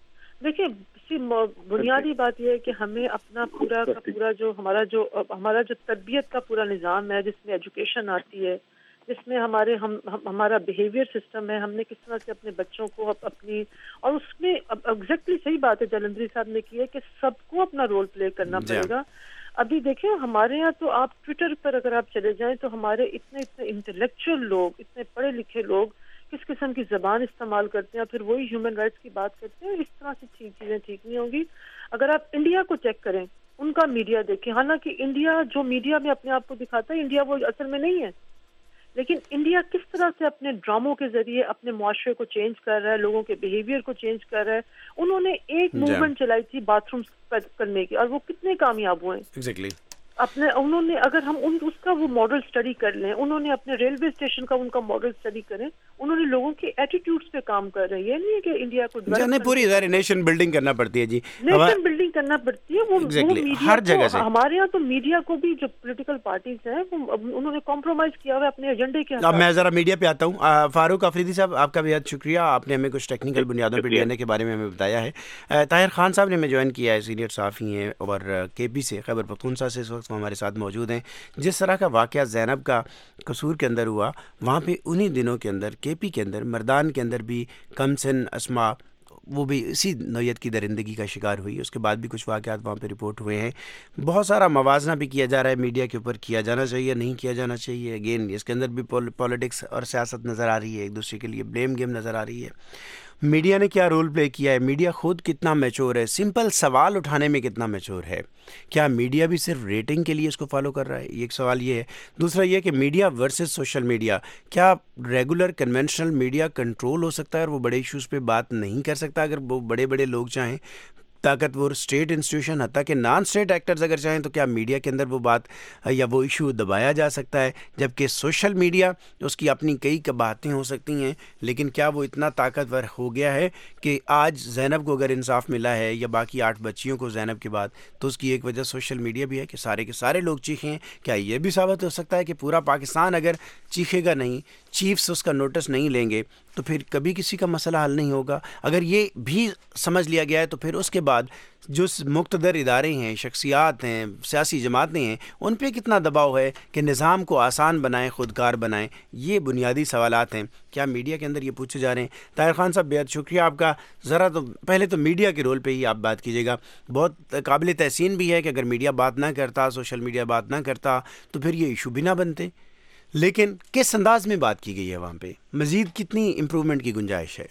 دیکھیے بنیادی بات یہ ہے کہ ہمیں اپنا پورا کا پورا جو ہمارا جو ہمارا جو تربیت کا پورا نظام ہے, جس میں ایجوکیشن آتی ہے, جس میں ہمارے ہم ہمارا بیہیویئر سسٹم ہے, ہم نے کس طرح سے اپنے بچوں کو اپنی, اور اس میں ایگزیکٹلی صحیح بات ہے جلندری صاحب نے کی ہے کہ سب کو اپنا رول پلے کرنا پڑے گا. ابھی دیکھیں ہمارے یہاں تو آپ ٹویٹر پر اگر آپ چلے جائیں تو ہمارے اتنے اتنے انٹلیکچوئل لوگ, اتنے پڑھے لکھے لوگ کس قسم کی زبان استعمال کرتے ہیں, پھر وہی ہیومن رائٹس کی بات کرتے ہیں. اس طرح سے ٹھیک چیزیں ٹھیک نہیں ہوں گی. اگر آپ انڈیا کو چیک کریں, ان کا میڈیا دیکھیں, حالانکہ انڈیا جو میڈیا میں اپنے آپ کو دکھاتا ہے, انڈیا وہ اصل میں نہیں ہے, لیکن انڈیا کس طرح سے اپنے ڈراموں کے ذریعے اپنے معاشرے کو چینج کر رہا ہے, لوگوں کے بیہیویئر کو چینج کر رہا ہے. انہوں نے ایک موومنٹ چلائی تھی باتھ روم کرنے کی, اور وہ کتنے کامیاب ہوئے ایگزیکٹلی اپنے. انہوں نے اگر ہم ان اس کا وہ ماڈل اسٹڈی کر لیں, انہوں نے اپنے ریلوے اسٹیشن کا ان کا ماڈل اسٹڈی کریں, انہوں نے لوگوں کے ایٹیٹیوڈز پہ کام کر رہے ہیں. یہ نہیں ہے کہ انڈیا کو نہیں, پوری ادارے نیشن بلڈنگ کرنا پڑتی ہے. جی نیشن بلڈنگ کرنا پڑتی ہے, وہ ہر جگہ سے. ہمارے یہاں تو میڈیا کو بھی جو پولیٹیکل پارٹیز ہیں انہوں نے کمپرومائز کیا ہوا اپنے ایجنڈے کے. اب میں ذرا میڈیا پہ آتا ہوں. فاروق آفریدی صاحب, آپ کا بہت شکریہ, آپ نے ہمیں کچھ ٹیکنیکل بنیادوں پہ ڈی این اے کے بارے میں ہمیں بتایا ہے. طاہر خان صاحب نے ہمیں جوائن کیا ہے, سینئر صحافی ہیں اور کے پی سے, خیبر پختونخوا سے, اس وقت ہمارے ساتھ موجود ہیں. جس طرح کا واقعہ زینب کا قصور کے اندر ہوا, وہاں پہ انہی دنوں کے اندر کے پی کے اندر, مردان کے اندر بھی کم سن اسما وہ بھی اسی نوعیت کی درندگی کا شکار ہوئی. اس کے بعد بھی کچھ واقعات وہاں پہ رپورٹ ہوئے ہیں. بہت سارا موازنہ بھی کیا جا رہا ہے میڈیا کے اوپر, کیا جانا چاہیے نہیں کیا جانا چاہیے. اگین اس کے اندر بھی پولیٹکس اور سیاست نظر آ رہی ہے, ایک دوسرے کے لیے بلیم گیم نظر آ رہی ہے. میڈیا نے کیا رول پلے کیا ہے, میڈیا خود کتنا میچور ہے, سمپل سوال اٹھانے میں کتنا میچور ہے, کیا میڈیا بھی صرف ریٹنگ کے لیے اس کو فالو کر رہا ہے, یہ ایک سوال یہ ہے. دوسرا یہ کہ میڈیا ورسز سوشل میڈیا, کیا ریگولر کنونشنل میڈیا کنٹرول ہو سکتا ہے اور وہ بڑے ایشوز پہ بات نہیں کر سکتا اگر وہ بڑے بڑے لوگ چاہیں, طاقتور اسٹیٹ انسٹیٹیوشن, حتیٰ کہ نان اسٹیٹ ایکٹرز اگر چاہیں تو کیا میڈیا کے اندر وہ بات یا وہ ایشو دبایا جا سکتا ہے, جبکہ سوشل میڈیا اس کی اپنی کئی باتیں ہو سکتی ہیں, لیکن کیا وہ اتنا طاقتور ہو گیا ہے کہ آج زینب کو اگر انصاف ملا ہے یا باقی آٹھ بچیوں کو زینب کے بعد, تو اس کی ایک وجہ سوشل میڈیا بھی ہے کہ سارے کے سارے لوگ چیخیں. کیا یہ بھی ثابت ہو سکتا ہے کہ پورا پاکستان اگر چیخے گا نہیں, چیفس اس کا نوٹس نہیں لیں گے, تو پھر کبھی کسی کا مسئلہ حل نہیں ہوگا؟ اگر یہ بھی سمجھ لیا گیا ہے تو پھر اس کے بعد جو مقتدر ادارے ہیں, شخصیات ہیں, سیاسی جماعتیں ہیں, ان پہ کتنا دباؤ ہے کہ نظام کو آسان بنائیں, خودکار بنائیں؟ یہ بنیادی سوالات ہیں, کیا میڈیا کے اندر یہ پوچھے جا رہے ہیں. طاہر خان صاحب بہت شکریہ آپ کا. ذرا تو پہلے تو میڈیا کے رول پہ ہی آپ بات کیجیے گا. بہت قابل تحسین بھی ہے کہ اگر میڈیا بات نہ کرتا, سوشل میڈیا بات نہ کرتا, تو پھر یہ ایشو بھی نہ بنتے. لیکن کس انداز میں بات کی گئی ہے وہاں پہ, مزید کتنی امپرومنٹ کی گنجائش ہے؟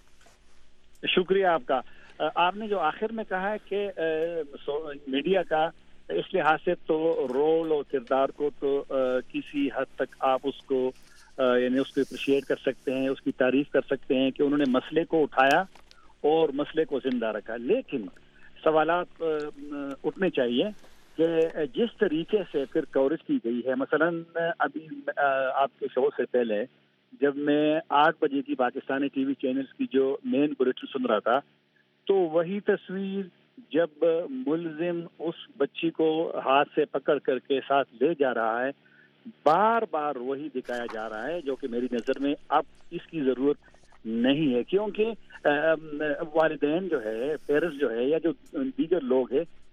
شکریہ آپ کا. آپ نے جو آخر میں کہا ہے کہ میڈیا کا اس لحاظ سے تو رول اور کردار کو تو کسی حد تک آپ اس کو یعنی اس کو اپریشیٹ کر سکتے ہیں, اس کی تعریف کر سکتے ہیں کہ انہوں نے مسئلے کو اٹھایا اور مسئلے کو زندہ رکھا. لیکن سوالات اٹھنے چاہیے کہ جس طریقے سے پھر کوریج کی گئی ہے. مثلاً ابھی آپ کے شو سے پہلے جب میں آٹھ بجے کی پاکستانی ٹی وی چینلز کی جو مین بلیٹن سن رہا تھا, تو وہی تصویر جب ملزم اس بچی کو ہاتھ سے پکڑ کر کے ساتھ لے جا رہا ہے, بار بار وہی دکھایا جا رہا ہے, جو کہ میری نظر میں اب اس کی ضرورت نہیں ہے. کیونکہ والدین جو ہے, پیرنٹس جو ہے, یا جو دیگر لوگ ہیں,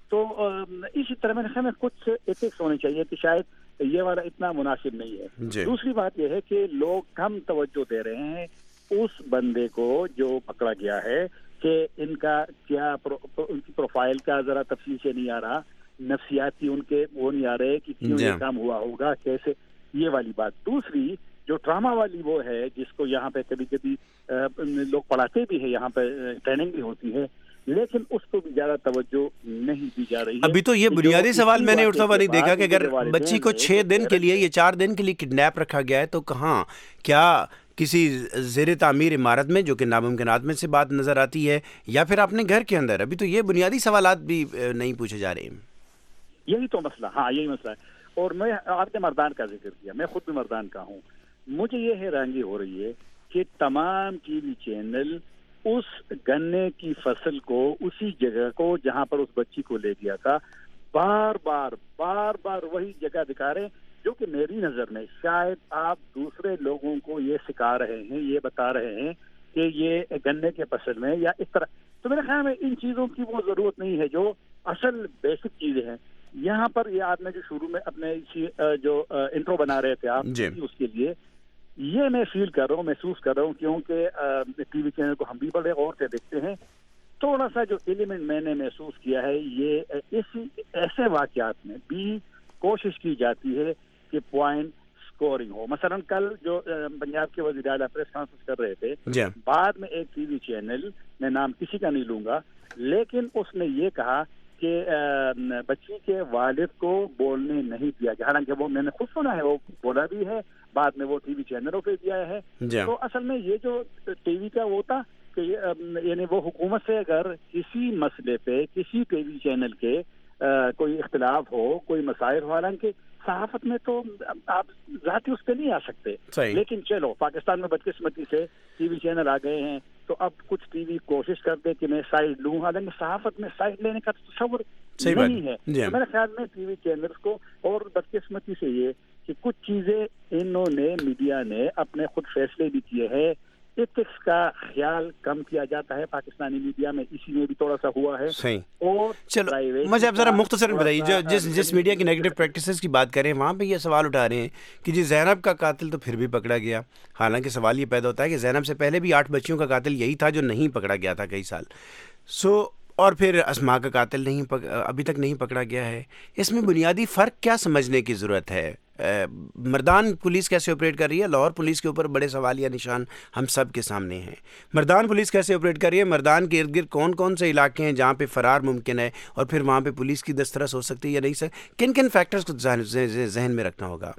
تو اسی طرح میرے خیال میں کچھ ایتھکس ہونے چاہیے کہ شاید یہ والا اتنا مناسب نہیں ہے. دوسری بات یہ ہے کہ لوگ کم توجہ دے رہے ہیں اس بندے کو جو پکڑا گیا ہے کہ ان کا کیا ان کی پروفائل کا ذرا تفصیل سے نہیں آ رہا, نفسیاتی ان کے وہ نہیں آ رہے کہ کیوں یہ کام ہوا ہوگا, کیسے, یہ والی بات. دوسری جو ٹراما والی وہ ہے جس کو یہاں پہ کبھی کبھی لوگ پڑھاتے بھی ہیں, یہاں پہ ٹریننگ بھی ہوتی ہے, لیکن اس کو بھی زیادہ توجہ نہیں دی جا رہی ہے. ابھی تو یہ بنیادی سوال میں نے اٹھتا ہوا نہیں دیکھا کہ اگر بچی کو چھ دن کے لیے یا چار دن کے لیے کڈنیپ رکھا گیا ہے تو کہاں, کیا کسی زیر تعمیر عمارت میں جو کہ ناممکنات میں سے بات نظر آتی ہے, یا پھر اپنے گھر کے اندر؟ ابھی تو یہ بنیادی سوالات بھی نہیں پوچھے جا رہے ہیں. یہی تو مسئلہ, ہاں یہی مسئلہ ہے. اور میں آپ نے مردان کا ذکر کیا, میں خود بھی مردان کا ہوں. مجھے یہ حیرانگی ہو رہی ہے کہ تمام ٹی وی چینل اس گنے کی فصل کو, اسی جگہ کو جہاں پر اس بچی کو لے گیا تھا, بار بار بار بار وہی جگہ دکھا رہے ہیں, جو کہ میری نظر میں شاید آپ دوسرے لوگوں کو یہ سکھا رہے ہیں, یہ بتا رہے ہیں کہ یہ گنے کے فصل میں یا اس طرح. تو میرے خیال میں ان چیزوں کی وہ ضرورت نہیں ہے جو اصل بیسک چیزیں ہیں. یہاں پر یہ آپ نے جو شروع میں اپنے جو انٹرو بنا رہے تھے آپ اس کے لیے, یہ میں فیل کر رہا ہوں, محسوس کر رہا ہوں, کیونکہ ٹی وی چینل کو ہم بھی بڑے غور سے دیکھتے ہیں. تھوڑا سا جو ایلیمنٹ میں نے محسوس کیا ہے, یہ اسی ایسے واقعات میں بھی کوشش کی جاتی ہے کہ پوائنٹ سکورنگ ہو. مثلا کل جو پنجاب کے وزیر اعلیٰ پریس کانفرنس کر رہے تھے, بعد میں ایک ٹی وی چینل, میں نام کسی کا نہیں لوں گا, لیکن اس نے یہ کہا کہ بچی کے والد کو بولنے نہیں دیا گیا, حالانکہ وہ میں نے خود سنا ہے, وہ بولا بھی ہے, بعد میں وہ ٹی وی چینلوں پہ دیا ہے. تو اصل میں یہ جو ٹی وی کا وہ تھا کہ یعنی وہ حکومت سے اگر کسی مسئلے پہ کسی ٹی وی چینل کے کوئی اختلاف ہو, کوئی مسائل ہو, حالانکہ صحافت میں تو آپ ذاتی اس پہ نہیں آ سکتے, لیکن چلو پاکستان میں بدقسمتی سے ٹی وی چینل آ گئے ہیں تو اب کچھ ٹی وی کوشش کر دے کہ میں سائڈ لوں, حالانکہ صحافت میں سائڈ لینے کا تصور نہیں ہے. میرے خیال میں ٹی وی چینلز کو, اور بدقسمتی سے یہ کہ کچھ چیزیں انہوں نے, میڈیا نے اپنے خود فیصلے بھی کیے ہیں, ایتھکس کا خیال کم کیا جاتا ہے پاکستانی میڈیا میں, اسی میں بھی تھوڑا سا ہوا ہے. اور چلو مجھے آپ ذرا مختصر بتائیے, جو جس جس میڈیا کی نیگیٹو پریکٹسز کی بات کریں وہاں پہ یہ سوال اٹھا رہے ہیں کہ جی زینب کا قاتل تو پھر بھی پکڑا گیا, حالانکہ سوال یہ پیدا ہوتا ہے کہ زینب سے پہلے بھی آٹھ بچیوں کا قاتل یہی تھا جو نہیں پکڑا گیا تھا کئی سال. سو اور پھر اسماء کا قاتل نہیں پک... ابھی تک نہیں پکڑا گیا ہے. اس میں بنیادی فرق کیا سمجھنے کی ضرورت ہے؟ مردان پولیس کیسے آپریٹ کر رہی ہے, لاہور پولیس کے اوپر بڑے سوالیہ نشان ہم سب کے سامنے ہیں. مردان پولیس کیسے آپریٹ کر رہی ہے, مردان کے ارد گرد کون کون سے علاقے ہیں جہاں پہ فرار ممکن ہے, اور پھر وہاں پہ پولیس کی دسترس ہو سکتی ہے یا نہیں سر, کن کن فیکٹرز کو ذہن میں رکھنا ہوگا؟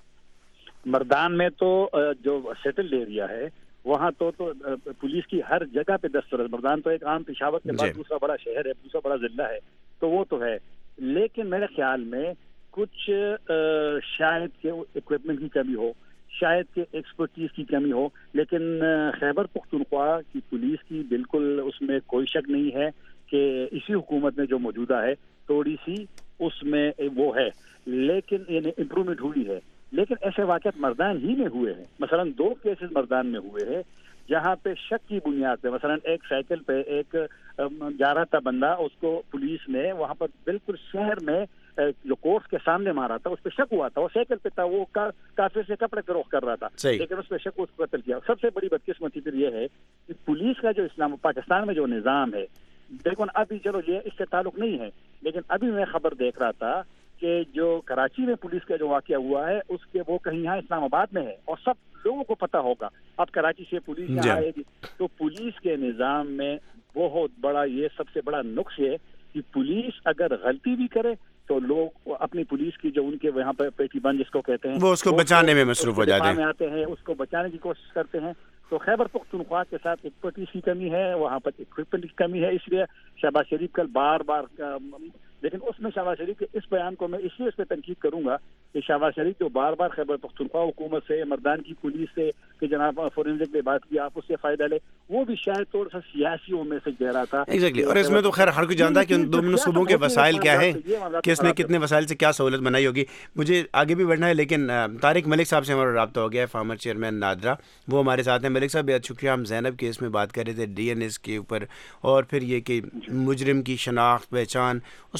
مردان میں تو جو سیٹلڈ ایریا ہے وہاں تو تو پولیس کی ہر جگہ پہ دسترس, مردان تو ایک عام پشاور کے بعد دوسرا بڑا شہر ہے, دوسرا بڑا ضلع ہے, تو وہ تو ہے. لیکن میرے خیال میں کچھ شاید کہ اکوپمنٹ کی کمی ہو, شاید کہ ایکسپرٹیز کی کمی ہو, لیکن خیبر پختونخوا کی پولیس کی بالکل اس میں کوئی شک نہیں ہے کہ اسی حکومت میں جو موجودہ ہے تھوڑی سی اس میں وہ ہے, لیکن یعنی امپرومنٹ ہوئی ہے. لیکن ایسے واقعات مردان ہی میں ہوئے ہیں. مثلا دو کیسز مردان میں ہوئے ہیں جہاں پہ شک کی بنیاد پہ, مثلا ایک سائیکل پہ ایک جا رہا تھا بندہ, اس کو پولیس نے وہاں پر بالکل شہر میں جو کورس کے سامنے مارا تھا, اس پہ شک ہوا تھا, وہ سائیکل پہ تھا, وہ کافر سے کپڑے فروخت کر رہا تھا, لیکن اس پہ شک اس کو قتل کیا. سب سے بڑی بدقسمتی پھر یہ ہے کہ پولیس کا جو اسلام پاکستان میں جو نظام ہے, دیکھو ابھی چلو یہ اس سے تعلق نہیں ہے, لیکن ابھی میں خبر دیکھ رہا تھا کہ جو کراچی میں پولیس کا جو واقعہ ہوا ہے اس کے وہ کہیں یہاں اسلام آباد میں ہے, اور سب لوگوں کو پتہ ہوگا. اب کراچی سے پولیس یہاں آئے گی تو پولیس کے نظام میں بہت بڑا یہ سب سے بڑا نقص ہے کہ پولیس اگر غلطی بھی کرے تو لوگ اپنی پولیس کی جو ان کے وہاں پہ پیٹی بند جس کو کہتے ہیں وہ اس کو بچانے میں مصروف ہو جاتے ہیں, آتے ہیں, اس کو بچانے کی کوشش کرتے ہیں. تو خیبر پختونخوا کے ساتھ ایکسپرٹیز کی کمی ہے, وہاں پر اکوپمنٹ کی کمی ہے, اس لیے شہباز شریف کل بار بار, لیکن اس میں شہباز شریف کے اس بیان کو میں اس لیے اس پہ تنقید کروں گا کہ شہباز شریف جو بار بار خیبر پختونخوا حکومت سے, مردان کی پولیس سے کہ جناب فورینسک نے بات کی, آپ اس سے فائدہ لے, وہ بھی شاید تھوڑا سا سیاسیوں میں سے کہہ رہا تھا. ایگزیکٹلی, اور اس میں تو خیر ہر کوئی جانتا ہے کہ ان دونوں صوبوں کے وسائل کیا ہیں, کس نے کتنے وسائل سے کیا سہولت بنائی ہوگی. مجھے آگے بھی بڑھنا ہے, لیکن طارق ملک صاحب سے ہمارا رابطہ ہو گیا ہے, فارمر چیئرمین نادرا, وہ ہمارے ساتھ ہیں. ملک صاحب بہت شکریہ. ہم زینب کیس میں بات کر رہے تھے, ڈی این ایس کے اوپر, اور پھر یہ کہ مجرم کی شناخت پہچان, اس میں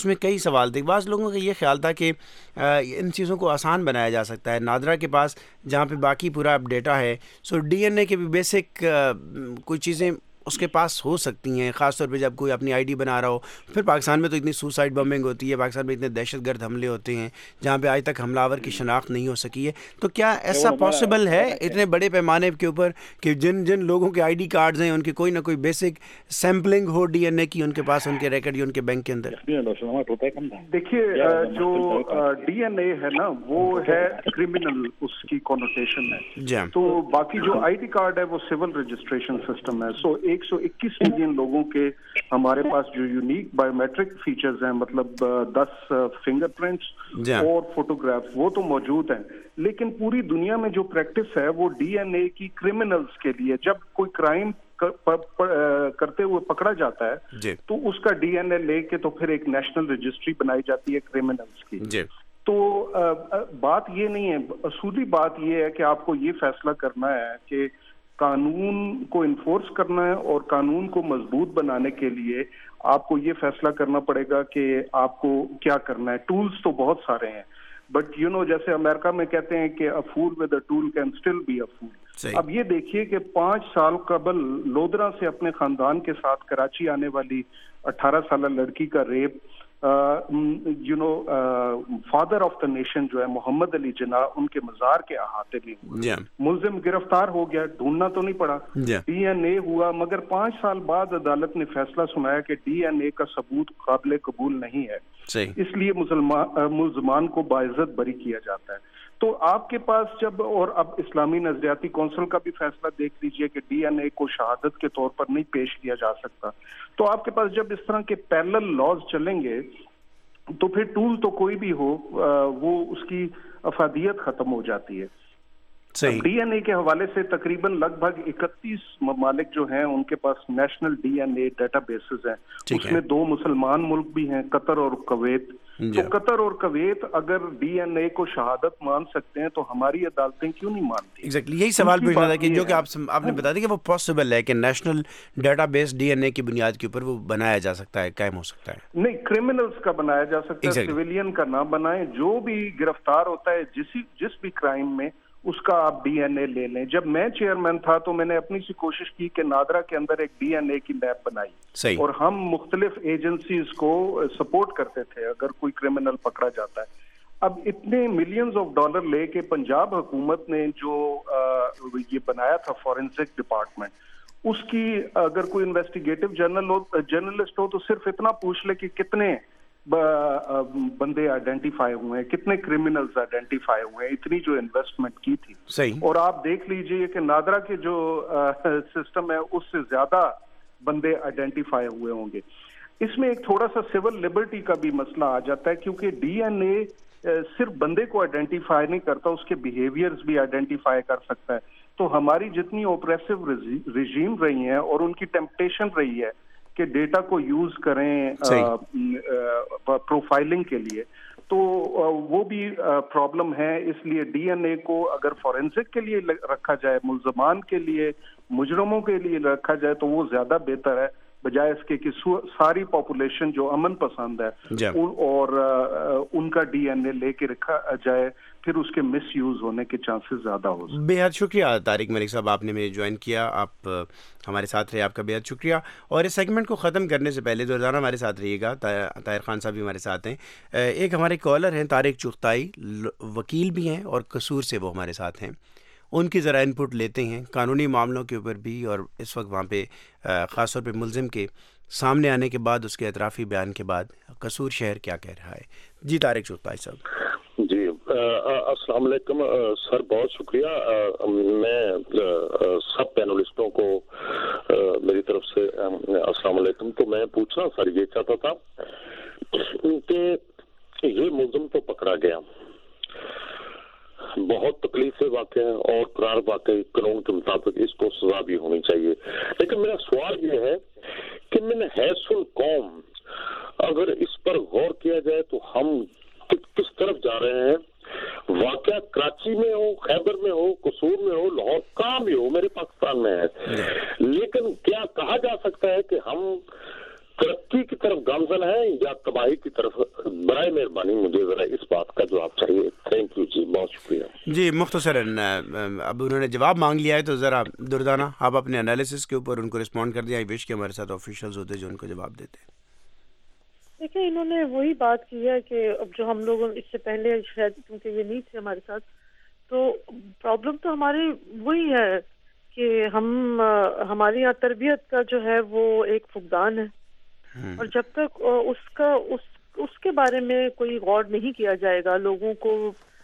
میں کئی سوال تھے. بعض لوگوں کا یہ خیال تھا کہ ان چیزوں کو آسان بنایا جا سکتا ہے. نادرا کے پاس جہاں پہ باقی پورا اب ڈیٹا ہے, سو ڈی این اے کے بھی بیسک کوئی چیزیں اس کے پاس ہو سکتی ہیں, خاص طور پہ جب کوئی اپنی آئی ڈی بنا رہا ہو. پھر پاکستان میں تو اتنی سوسائڈ بمبنگ ہوتی ہے, پاکستان میں اتنے دہشت گرد حملے ہوتے ہیں جہاں پہ آج تک حملہ آور کی شناخت نہیں ہو سکی ہے. تو کیا ایسا پاسبل ہے اتنے بڑے پیمانے کے اوپر کہ جن جن لوگوں کے آئی ڈی کارڈز ہیں ان کی کوئی نہ کوئی بیسک سیمپلنگ ہو ڈی این اے کی ان کے پاس, ان کے ریکارڈ یا ان کے بینک کے اندر؟ دیکھیے جو ڈی این اے ہے نا وہ ہے کرمنل, اس کی کونوٹیشن ہے. تو باقی جو آئی ڈی کارڈ ہے وہ سول رجسٹریشن سسٹم ہے. سو ایک سو اکیس ملین لوگوں کے ہمارے پاس جو یونیک بایو میٹرک فیچرز ہیں, مطلب دس فنگر پرنٹس اور فوٹوگراف, وہ تو موجود ہیں. لیکن پوری دنیا میں جو پریکٹس ہے وہ ڈی این اے کی کرمنلز کے لیے, جب کوئی کرائم کرتے ہوئے پکڑا جاتا ہے تو اس کا ڈی این اے لے کے تو پھر ایک نیشنل رجسٹری بنائی جاتی ہے کرمنلز کی. تو بات یہ نہیں ہے, اصولی بات یہ ہے کہ آپ کو یہ فیصلہ کرنا ہے کہ قانون کو انفورس کرنا ہے, اور قانون کو مضبوط بنانے کے لیے آپ کو یہ فیصلہ کرنا پڑے گا کہ آپ کو کیا کرنا ہے. ٹولز تو بہت سارے ہیں, بٹ یو نو جیسے امریکہ میں کہتے ہیں کہ a fool with a tool can still be a fool. اب یہ دیکھیے کہ پانچ سال قبل لودرا سے اپنے خاندان کے ساتھ کراچی آنے والی اٹھارہ سالہ لڑکی کا rape, you know father of the nation جو ہے محمد علی جناح, ان کے مزار کے احاطے میں ہوا. ملزم گرفتار ہو گیا, ڈھونڈنا تو نہیں پڑا, ڈی این اے ہوا, مگر پانچ سال بعد عدالت نے فیصلہ سنایا کہ ڈی این اے کا ثبوت قابل قبول نہیں ہے, اس لیے ملزمان کو باعزت بری کیا جاتا ہے. تو آپ کے پاس جب, اور اب اسلامی نظریاتی کونسل کا بھی فیصلہ دیکھ لیجئے کہ ڈی این اے کو شہادت کے طور پر نہیں پیش کیا جا سکتا. تو آپ کے پاس جب اس طرح کے پیرلل لاز چلیں گے تو پھر ٹول تو کوئی بھی ہو وہ اس کی افادیت ختم ہو جاتی ہے. ڈی این اے کے حوالے سے تقریباً لگ بھگ اکتیس ممالک جو ہیں ان کے پاس national D N A data bases ہیں. اس میں دو مسلمان ملک بھی ہیں, قطر اور کویت. تو قطر اور کویت اگر ڈی این اے کو شہادت مان سکتے ہیں تو ہماری عدالتیں کیوں نہیں مانتی؟ ایگزیکٹلی یہی سوال پوچھنا تھا کہ جو کہ آپ آپ نے بتا دیا کہ وہ پاسبل ہے کہ national data base D N A کی بنیاد کے اوپر وہ بنایا جا سکتا ہے, قائم ہو سکتا ہے. نہیں, کرمنلز کا بنایا جا سکتا ہے, سویلین کا نہ بنائیں. جو بھی گرفتار ہوتا ہے جس جس بھی کرائم میں, اس کا آپ ڈی این اے لے لیں. جب میں چیئرمین تھا تو میں نے اپنی سی کوشش کی کہ نادرا کے اندر ایک ڈی این اے کی لیب بنائی, اور ہم مختلف ایجنسیز کو سپورٹ کرتے تھے اگر کوئی کرمنل پکڑا جاتا ہے. اب اتنے ملینز آف ڈالر لے کے پنجاب حکومت نے جو یہ بنایا تھا فورینسک ڈپارٹمنٹ, اس کی اگر کوئی انویسٹیگیٹو جرنل ہو جرنلسٹ ہو تو صرف اتنا پوچھ لے کہ کتنے بندے آئیڈینٹیفائی ہوئے ہیں, کتنے کرمنلز آئیڈینٹیفائی ہوئے ہیں, اتنی جو انویسٹمنٹ کی تھی. صحیح. اور آپ دیکھ لیجئے کہ نادرا کے جو سسٹم ہے اس سے زیادہ بندے آئیڈینٹیفائی ہوئے ہوں گے. اس میں ایک تھوڑا سا سول لبرٹی کا بھی مسئلہ آ جاتا ہے, کیونکہ ڈی این اے صرف بندے کو آئیڈینٹیفائی نہیں کرتا, اس کے بیہیویئرز بھی آئیڈینٹیفائی کر سکتا ہے. تو ہماری جتنی اوپریسو رجیم رہی ہیں اور ان کی ٹیمپٹیشن رہی ہے کہ ڈیٹا کو یوز کریں پروفائلنگ کے لیے, تو وہ بھی پرابلم ہے. اس لیے ڈی این اے کو اگر فورینسک کے لیے رکھا جائے, ملزمان کے لیے, مجرموں کے لیے رکھا جائے تو وہ زیادہ بہتر ہے, بجائے اس کے کہ ساری پاپولیشن جو امن پسند ہے اور ان کا ڈی این اے لے کے رکھا جائے, پھر اس کے مس یوز ہونے کے چانسز زیادہ ہو سکتے ہیں. بے حد شکریہ طارق ملک صاحب, آپ نے مجھے جوائن کیا, آپ ہمارے ساتھ رہے, آپ کا بے حد شکریہ. اور اس سیگمنٹ کو ختم کرنے سے پہلے روزانہ ہمارے ساتھ رہیے گا, طاہر خان صاحب بھی ہمارے ساتھ ہیں. ایک ہمارے کالر ہیں طارق چغتائی, وکیل بھی ہیں اور قصور سے وہ ہمارے ساتھ ہیں. ان کی ذرا ان پٹ لیتے ہیں قانونی معاملوں کے اوپر بھی, اور اس وقت وہاں پہ خاص طور پہ ملزم کے سامنے آنے کے بعد, اس کے اعترافی بیان کے بعد قصور شہر کیا کہہ رہا ہے. جی طارق چغتائی صاحب. جی السلام علیکم سر, بہت شکریہ. میں سب پینلسٹوں کو میری طرف سے السلام علیکم. تو میں پوچھنا سر یہ چاہتا تھا کہ یہ ملزم تو پکڑا گیا, بہت تکلیف سے واقع ہے اور قرار واقعی قانون کے مطابق اس کو سزا بھی ہونی چاہیے, لیکن میرا سوال یہ ہے کہ من حیث القوم اگر اس پر غور کیا جائے تو ہم کس طرف جا رہے ہیں. واقعہ کراچی میں ہو, خیبر میں ہو, قصور میں ہو, لاہور کہاں بھی ہو, میرے پاکستان میں ہے, لیکن کیا کہا جا سکتا ہے کہ ہم ترقی کی طرف گامزن ہے یا تباہی کی طرف؟ برائے مہربانی مجھے ذرا اس بات کا جواب چاہیے. تھینک یو جی، بہت شکریہ. جی مختصراً اب انہوں نے جواب مانگ لیا ہے تو ذرا دردانہ آپ اپنے انالیسس کے اوپر ان کو رسپونڈ کر دیا. آئی وش کہ ہمارے ساتھ آفیشلز ہوتے جو ان کو جواب دیتے. دیکھیں انہوں نے وہی بات کی ہے کہ اب جو ہم لوگ اس سے پہلے شاید کیونکہ یہ نہیں تھے ہمارے ساتھ، تو پرابلم تو ہماری وہی ہے کہ ہم ہماری یہاں تربیت کا جو ہے وہ ایک فقدان ہے، اور جب تک اس کا اس اس کے بارے میں کوئی غور نہیں کیا جائے گا، لوگوں کو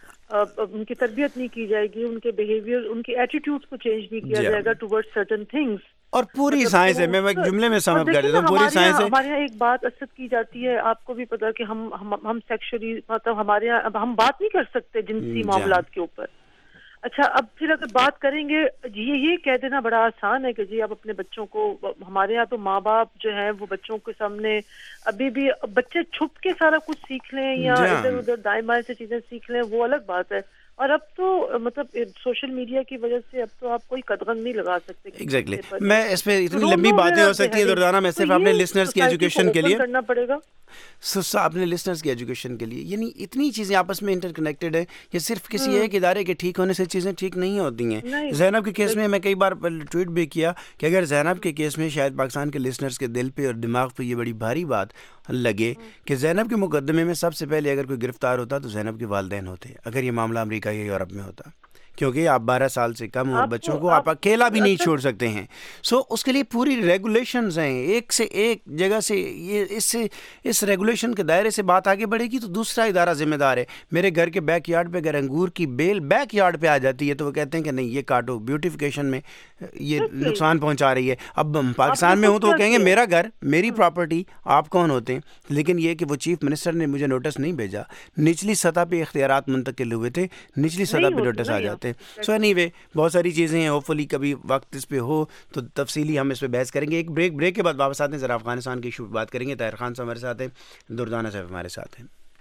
ان کی تربیت نہیں کی جائے گی، ان کے بیہیویئر، ان کے ایٹیٹیوڈ کو چینج نہیں کیا جائے گا ٹوورڈ سرٹن تھنگس. اور پوری سائنس ہے، میں ایک جملے میں سم اپ کر دیتا ہوں، پوری سائنس ہے. ہمارے یہاں ایک بات اسد کی جاتی ہے، آپ کو بھی پتا کہ ہم ہم سیکشولی مطلب ہمارے یہاں ہم بات نہیں کر سکتے جنسی معاملات کے اوپر. اچھا اب پھر اگر بات کریں گے، یہ یہ کہہ دینا بڑا آسان ہے کہ جی آپ اپنے بچوں کو، ہمارے یہاں تو ماں باپ جو ہیں وہ بچوں کے سامنے ابھی بھی بچے چھپ کے سارا کچھ سیکھ لیں یا ادھر ادھر دائیں بائیں سے چیزیں سیکھ لیں، وہ الگ بات ہے. اور اب تو مطلب سوشل میڈیا کی وجہ سے اب تو آپ کوئی قدغن نہیں لگا سکتے. ایگزیکٹلی میں اس پہ اتنی لمبی باتیں ہو سکتی ہے دردانہ، میں صرف اپنے لسنرز کی ایجوکیشن کے لیے کرنا پڑے گا اپنے لسنرز کی ایجوکیشن کے لیے، یعنی اتنی چیزیں آپس میں انٹر کنیکٹڈ ہیں. یہ صرف کسی ایک ادارے کے ٹھیک ہونے سے چیزیں ٹھیک نہیں ہوتی ہیں. زینب کے کیس میں میں کئی بار ٹویٹ بھی کیا کہ اگر زینب کے کیس میں شاید پاکستان کے لسنرز کے دل پہ اور دماغ پہ یہ بڑی بھاری بات لگے کہ زینب کے مقدمے میں سب سے پہلے اگر کوئی گرفتار ہوتا تو زینب کے والدین ہوتے، اگر یہ معاملہ امریکہ یا یورپ میں ہوتا، کیونکہ آپ بارہ سال سے کم اور بچوں کو آپ اکیلا بھی نہیں چھوڑ سکتے ہیں. سو اس کے لیے پوری ریگولیشنز ہیں، ایک سے ایک جگہ سے. یہ اس سے اس ریگولیشن کے دائرے سے بات آگے بڑھے گی تو دوسرا ادارہ ذمہ دار ہے. میرے گھر کے بیک یارڈ پہ اگر انگور کی بیل بیک یارڈ پہ آ جاتی ہے تو وہ کہتے ہیں کہ نہیں یہ کاٹو، بیوٹیفیکیشن میں یہ نقصان پہنچا رہی ہے. اب پاکستان میں ہوں تو وہ کہیں گے میرا گھر میری پراپرٹی، آپ کون ہوتے ہیں؟ لیکن یہ کہ وہ چیف منسٹر نے مجھے نوٹس نہیں بھیجا، نچلی سطح پہ اختیارات منتقل ہوئے تھے، نچلی سطح پہ نوٹس آ جاتے. سو اینی وے بہت ساری چیزیں ہیں، ہوپ فلی کبھی وقت اس پہ ہو تو تفصیلی ہم اس پہ بحث کریں گے. ایک بریک بریک کے بعد واپس آتے ہیں، ذرا افغانستان کی ایشو پہ بات کریں گے. طاہر خان صاحب ہمارے ساتھ ہیں، دردانہ صاحب ہمارے ساتھ ہیں.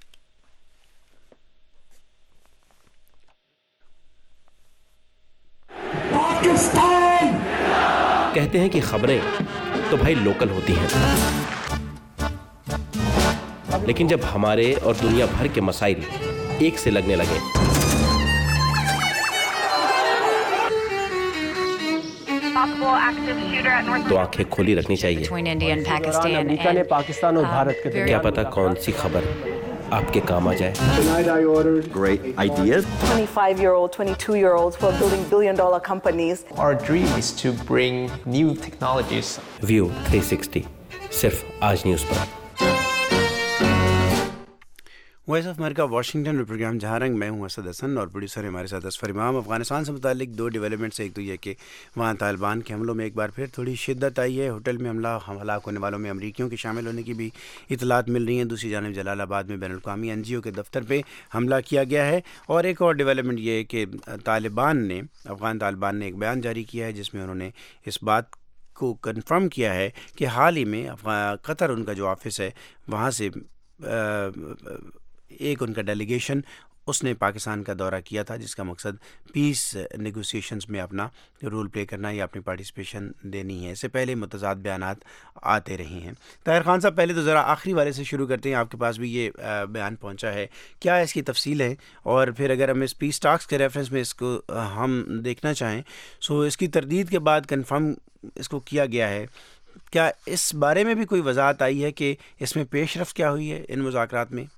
پاکستان کہتے ہیں کہ خبریں تو بھائی لوکل ہوتی ہیں، لیکن جب ہمارے اور دنیا بھر کے مسائل ایک سے لگنے لگے تو آنکھیں کھولی رکھنی چاہیے. امریکہ نے پاکستان اور بھارت کے کیا پتا کون سی خبر آپ کے کام آ جائے. Great ideas. twenty-five year old, twenty-two year olds who are building billion dollar companies. Our dream is to bring new technologies. View three sixty صرف آج نیوز پر. وائس آف امریکہ واشنگٹن میں پروگرام جہاں رنگ، میں ہوں اسد حسن اور پروڈیوسر ہمارے ساتھ اصفر امام. افغانستان سے متعلق دو ڈیولپمنٹس، ایک تو یہ کہ وہاں طالبان کے حملوں میں ایک بار پھر تھوڑی شدت آئی ہے. ہوٹل میں حملہ ہلاک ہونے والوں میں امریکیوں کے شامل ہونے کی بھی اطلاعات مل رہی ہیں. دوسری جانب جلال آباد میں بین الاقوامی این جی او کے دفتر پہ حملہ کیا گیا ہے. اور ایک اور ڈیولپمنٹ یہ ہے کہ طالبان نے افغان طالبان نے ایک بیان جاری کیا ہے جس میں انہوں نے اس بات کو کنفرم کیا ہے کہ حال ہی میں قطر ان کا جو آفس ہے وہاں سے ایک ان کا ڈیلیگیشن اس نے پاکستان کا دورہ کیا تھا، جس کا مقصد پیس نیگوسیشنز میں اپنا رول پلے کرنا یا اپنی پارٹیسپیشن دینی ہے. اس سے پہلے متضاد بیانات آتے رہے ہیں. طاہر خان صاحب پہلے تو ذرا آخری والے سے شروع کرتے ہیں، آپ کے پاس بھی یہ بیان پہنچا ہے، کیا اس کی تفصیل ہے؟ اور پھر اگر ہم اس پیس ٹاکس کے ریفرنس میں اس کو ہم دیکھنا چاہیں سو اس کی تردید کے بعد کنفرم اس کو کیا گیا ہے، کیا اس بارے میں بھی کوئی وضاحت آئی ہے کہ اس میں پیش رفت کیا ہوئی ہے ان مذاکرات میں؟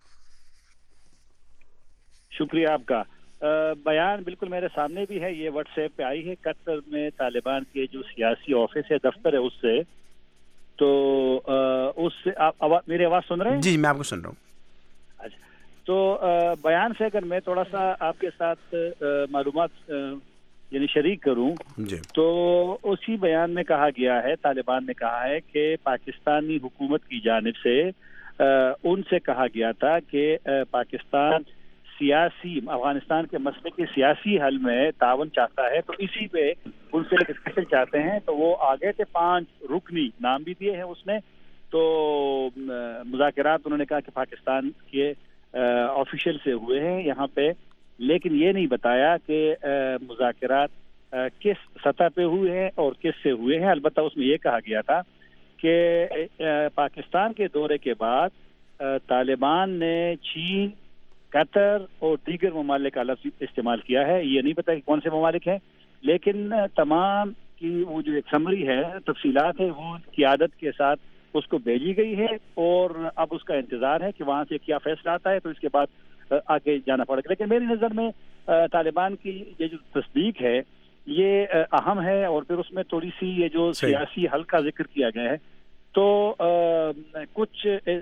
شکریہ آپ کا. بیان بالکل میرے سامنے بھی ہے، یہ واٹس ایپ پہ آئی ہے. قطر میں طالبان کے جو سیاسی آفس ہے، دفتر ہے، اس سے تو اس سے آپ میری آواز سن رہے ہیں؟ جی میں آپ کو سن رہا ہوں. اچھا، تو بیان سے اگر میں تھوڑا سا آپ کے ساتھ معلومات یعنی شریک کروں جی. تو اسی بیان میں کہا گیا ہے، طالبان نے کہا ہے کہ پاکستانی حکومت کی جانب سے ان سے کہا گیا تھا کہ پاکستان سیاسی افغانستان کے مسئلے کے سیاسی حل میں تعاون چاہتا ہے، تو اسی پہ ان سے ڈسکشن چاہتے ہیں. تو وہ آگے تھے، پانچ رکنی نام بھی دیے ہیں اس نے. تو مذاکرات انہوں نے کہا کہ پاکستان کے آفیشیل سے ہوئے ہیں یہاں پہ، لیکن یہ نہیں بتایا کہ مذاکرات کس سطح پہ ہوئے ہیں اور کس سے ہوئے ہیں. البتہ اس میں یہ کہا گیا تھا کہ پاکستان کے دورے کے بعد طالبان نے چین، قطر اور دیگر ممالک کا لفظ استعمال کیا ہے. یہ نہیں پتا کہ کون سے ممالک ہیں، لیکن تمام کی وہ جو ایک سمری ہے، تفصیلات ہے، وہ قیادت کے ساتھ اس کو بھیجی گئی ہے اور اب اس کا انتظار ہے کہ وہاں سے کیا فیصلہ آتا ہے، تو اس کے بعد آگے جانا پڑے گا. لیکن میری نظر میں طالبان کی یہ جو تصدیق ہے یہ اہم ہے، اور پھر اس میں تھوڑی سی یہ جو سیاسی حل کا ذکر کیا گیا ہے، تو کچھ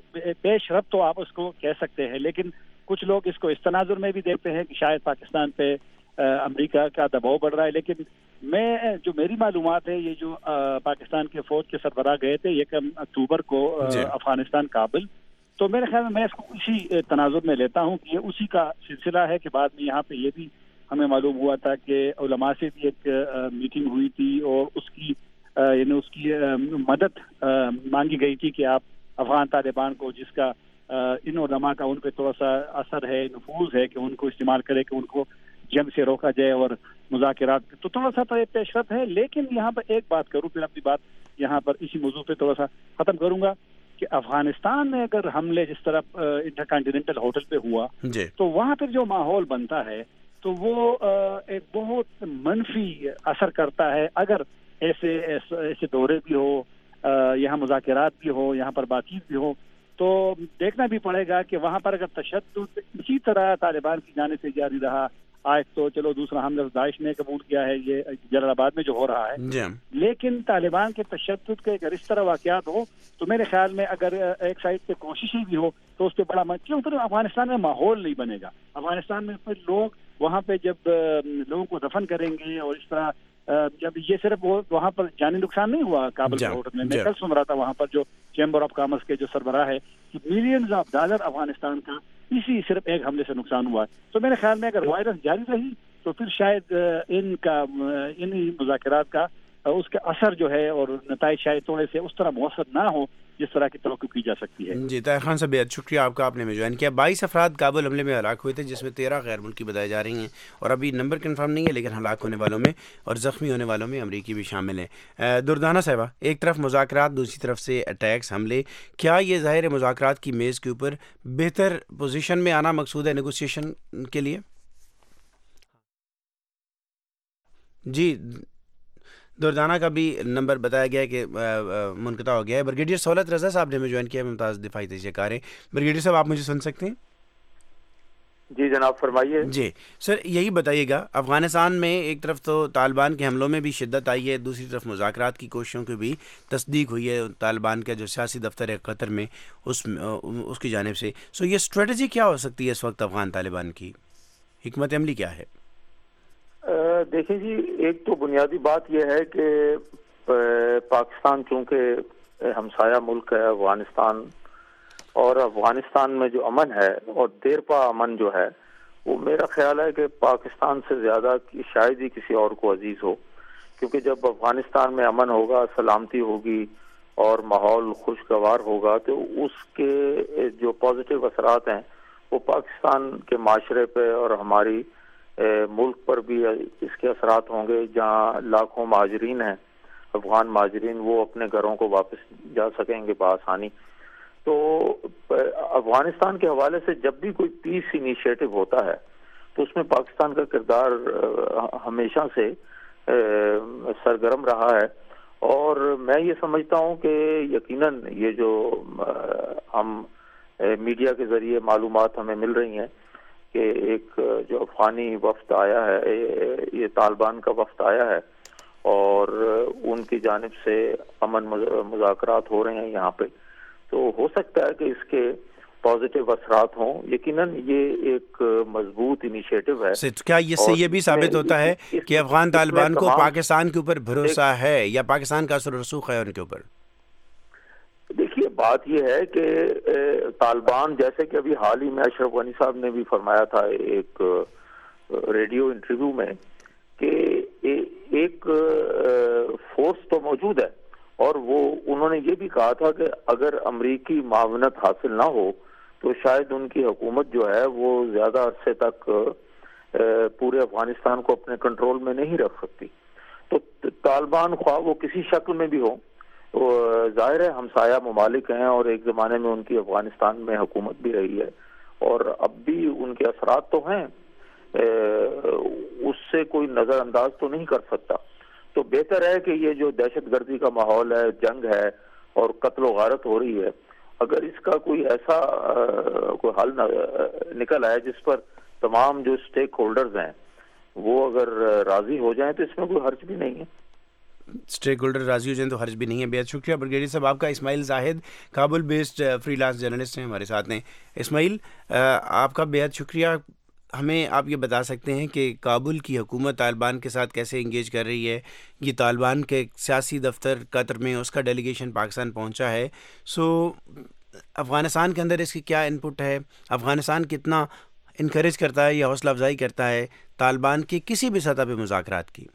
پیش رفت تو آپ اس کو کہہ سکتے ہیں، لیکن کچھ لوگ اس کو اس تناظر میں بھی دیکھتے ہیں کہ شاید پاکستان پہ امریکہ کا دباؤ بڑھ رہا ہے. لیکن میں جو میری معلومات ہے، یہ جو پاکستان کے فوج کے سربراہ گئے تھے یکم اکتوبر کو افغانستان کابل، تو میرے خیال میں میں اس کو اسی تناظر میں لیتا ہوں کہ یہ اسی کا سلسلہ ہے کہ بعد میں یہاں پہ یہ بھی ہمیں معلوم ہوا تھا کہ علماء سے بھی ایک میٹنگ ہوئی تھی اور اس کی یعنی اس کی مدد مانگی گئی تھی کہ آپ افغان طالبان کو، جس کا ان علماء کا ان پہ تھوڑا سا اثر ہے، نفوذ ہے، کہ ان کو استعمال کرے کہ ان کو جنگ سے روکا جائے اور مذاکرات، تو تھوڑا سا تو یہ پیش رفت ہے. لیکن یہاں پر ایک بات کروں، پھر اپنی بات یہاں پر اسی موضوع پہ تھوڑا سا ختم کروں گا کہ افغانستان میں اگر حملے جس طرح انٹر کانٹیننٹل ہوٹل پہ ہوا تو وہاں پہ جو ماحول بنتا ہے تو وہ ایک بہت منفی اثر کرتا ہے. اگر ایسے ایسے دورے بھی ہو، یہاں مذاکرات بھی ہو، یہاں پر بات چیت بھی ہو، تو دیکھنا بھی پڑے گا کہ وہاں پر اگر تشدد اسی طرح طالبان کی جانب سے جاری رہا، آج تو چلو دوسرا حملہ داعش نے قبول کیا ہے یہ جلال آباد میں جو ہو رہا ہے، لیکن طالبان کے تشدد کے اگر اس طرح واقعات ہو تو میرے خیال میں اگر ایک سائڈ پہ کوششیں بھی ہو تو اس پہ بڑا من کیوں پھر افغانستان میں ماحول نہیں بنے گا. افغانستان میں پھر لوگ وہاں پہ جب لوگوں کو دفن کریں گے اور اس طرح جب یہ صرف وہاں پر جانی نقصان نہیں ہوا کابل کے ہوٹل میں، میں کل سن رہا تھا وہاں پر جو چیمبر آف کامرس کے جو سربراہ ہے کہ ملینز آف ڈالر افغانستان کا اسی صرف ایک حملے سے نقصان ہوا ہے. تو میرے خیال میں اگر وائرس جاری رہی تو پھر شاید ان کا ان مذاکرات کا اس کا اثر جو ہے اور نتائج شاید تھوڑے سے اس طرح مؤثر نہ ہو جس طرح کی توقع کی جا سکتی ہے. جی طاہر خان صاحب بہت شکریہ آپ کا، آپ نے میں جوائن کیا. بائیس افراد کابل حملے میں ہلاک ہوئے تھے جس میں تیرہ غیر ملکی بتائی جا رہی ہیں اور ابھی نمبر کنفرم نہیں ہے، لیکن ہلاک ہونے والوں میں اور زخمی ہونے والوں میں امریکی بھی شامل ہیں. دردانہ صاحبہ، ایک طرف مذاکرات، دوسری طرف سے اٹیکس، حملے، کیا یہ ظاہر مذاکرات کی میز کے اوپر بہتر پوزیشن میں آنا مقصود ہے نیگوسیشن کے لیے؟ جی دردانہ کا بھی نمبر بتایا گیا ہے کہ منقطع ہو گیا ہے. بریگیڈیئر سہولت رضا صاحب نے ہمیں جوائن کیا ہے، ممتاز دفاعی تجزیہ کار ہیں. بریگیڈیئر صاحب آپ مجھے سن سکتے ہیں؟ جی جناب فرمائیے. جی سر یہی بتائیے گا، افغانستان میں ایک طرف تو طالبان کے حملوں میں بھی شدت آئی ہے، دوسری طرف مذاکرات کی کوششوں کی بھی تصدیق ہوئی ہے طالبان کا جو سیاسی دفتر ہے قطر میں اس اس کی جانب سے. سو یہ اسٹریٹجی کیا ہو سکتی ہے اس وقت افغان طالبان کی، حکمت عملی کیا ہے؟ دیکھیں جی، ایک تو بنیادی بات یہ ہے کہ پاکستان چونکہ ہمسایہ ملک ہے افغانستان، اور افغانستان میں جو امن ہے اور دیرپا امن جو ہے وہ میرا خیال ہے کہ پاکستان سے زیادہ شاید ہی کسی اور کو عزیز ہو، کیونکہ جب افغانستان میں امن ہوگا، سلامتی ہوگی اور ماحول خوشگوار ہوگا تو اس کے جو پازیٹیو اثرات ہیں وہ پاکستان کے معاشرے پہ اور ہماری ملک پر بھی اس کے اثرات ہوں گے. جہاں لاکھوں مہاجرین ہیں افغان مہاجرین، وہ اپنے گھروں کو واپس جا سکیں گے بآسانی. تو افغانستان کے حوالے سے جب بھی کوئی پیس انیشیٹو ہوتا ہے تو اس میں پاکستان کا کردار ہمیشہ سے سرگرم رہا ہے، اور میں یہ سمجھتا ہوں کہ یقیناً یہ جو ہم میڈیا کے ذریعے معلومات ہمیں مل رہی ہیں کہ ایک جو افغانی وفد آیا ہے، یہ طالبان کا وفد آیا ہے اور ان کی جانب سے امن مذاکرات ہو رہے ہیں یہاں پہ، تو ہو سکتا ہے کہ اس کے پازیٹیو اثرات ہوں. یقیناً یہ ایک مضبوط انیشیٹو ہے. کیا یہ سے یہ بھی ثابت ہوتا ہے کہ افغان طالبان کو پاکستان کے اوپر بھروسہ ہے یا پاکستان کا اثر و رسوخ ہے ان کے اوپر؟ دیکھیے بات یہ ہے کہ طالبان، جیسے کہ ابھی حال ہی میں اشرف غنی صاحب نے بھی فرمایا تھا ایک ریڈیو انٹرویو میں کہ ایک فورس تو موجود ہے، اور وہ انہوں نے یہ بھی کہا تھا کہ اگر امریکی معاونت حاصل نہ ہو تو شاید ان کی حکومت جو ہے وہ زیادہ عرصے تک پورے افغانستان کو اپنے کنٹرول میں نہیں رکھ سکتی. تو طالبان خواہ وہ کسی شکل میں بھی ہو، ظاہر ہے ہمسایہ ممالک ہیں اور ایک زمانے میں ان کی افغانستان میں حکومت بھی رہی ہے اور اب بھی ان کے اثرات تو ہیں، اس سے کوئی نظر انداز تو نہیں کر سکتا. تو بہتر ہے کہ یہ جو دہشت گردی کا ماحول ہے، جنگ ہے اور قتل و غارت ہو رہی ہے، اگر اس کا کوئی ایسا کوئی حل نکل آئے جس پر تمام جو اسٹیک ہولڈرز ہیں وہ اگر راضی ہو جائیں تو اس میں کوئی حرج بھی نہیں ہے. اسٹیک ہولڈر راضی ہو جائیں تو حرج بھی نہیں ہے. بہت شکریہ بریگیڈیئر صاحب آپ کا. Ismail Zahid Kabul based freelance journalist ہیں ہمارے ساتھ ہیں. اسماعیل آپ کا بہت شکریہ. ہمیں آپ یہ بتا سکتے ہیں کہ کابل کی حکومت طالبان کے ساتھ کیسے انگیج کر رہی ہے؟ یہ طالبان کے سیاسی دفتر قطر میں اس کا ڈیلیگیشن پاکستان پہنچا ہے، سو افغانستان کے اندر اس کی کیا ان پٹ ہے؟ افغانستان کتنا انکریج کرتا ہے یا حوصلہ افزائی کرتا ہے طالبان کی کسی بھی سطح پہ مذاکرات کی؟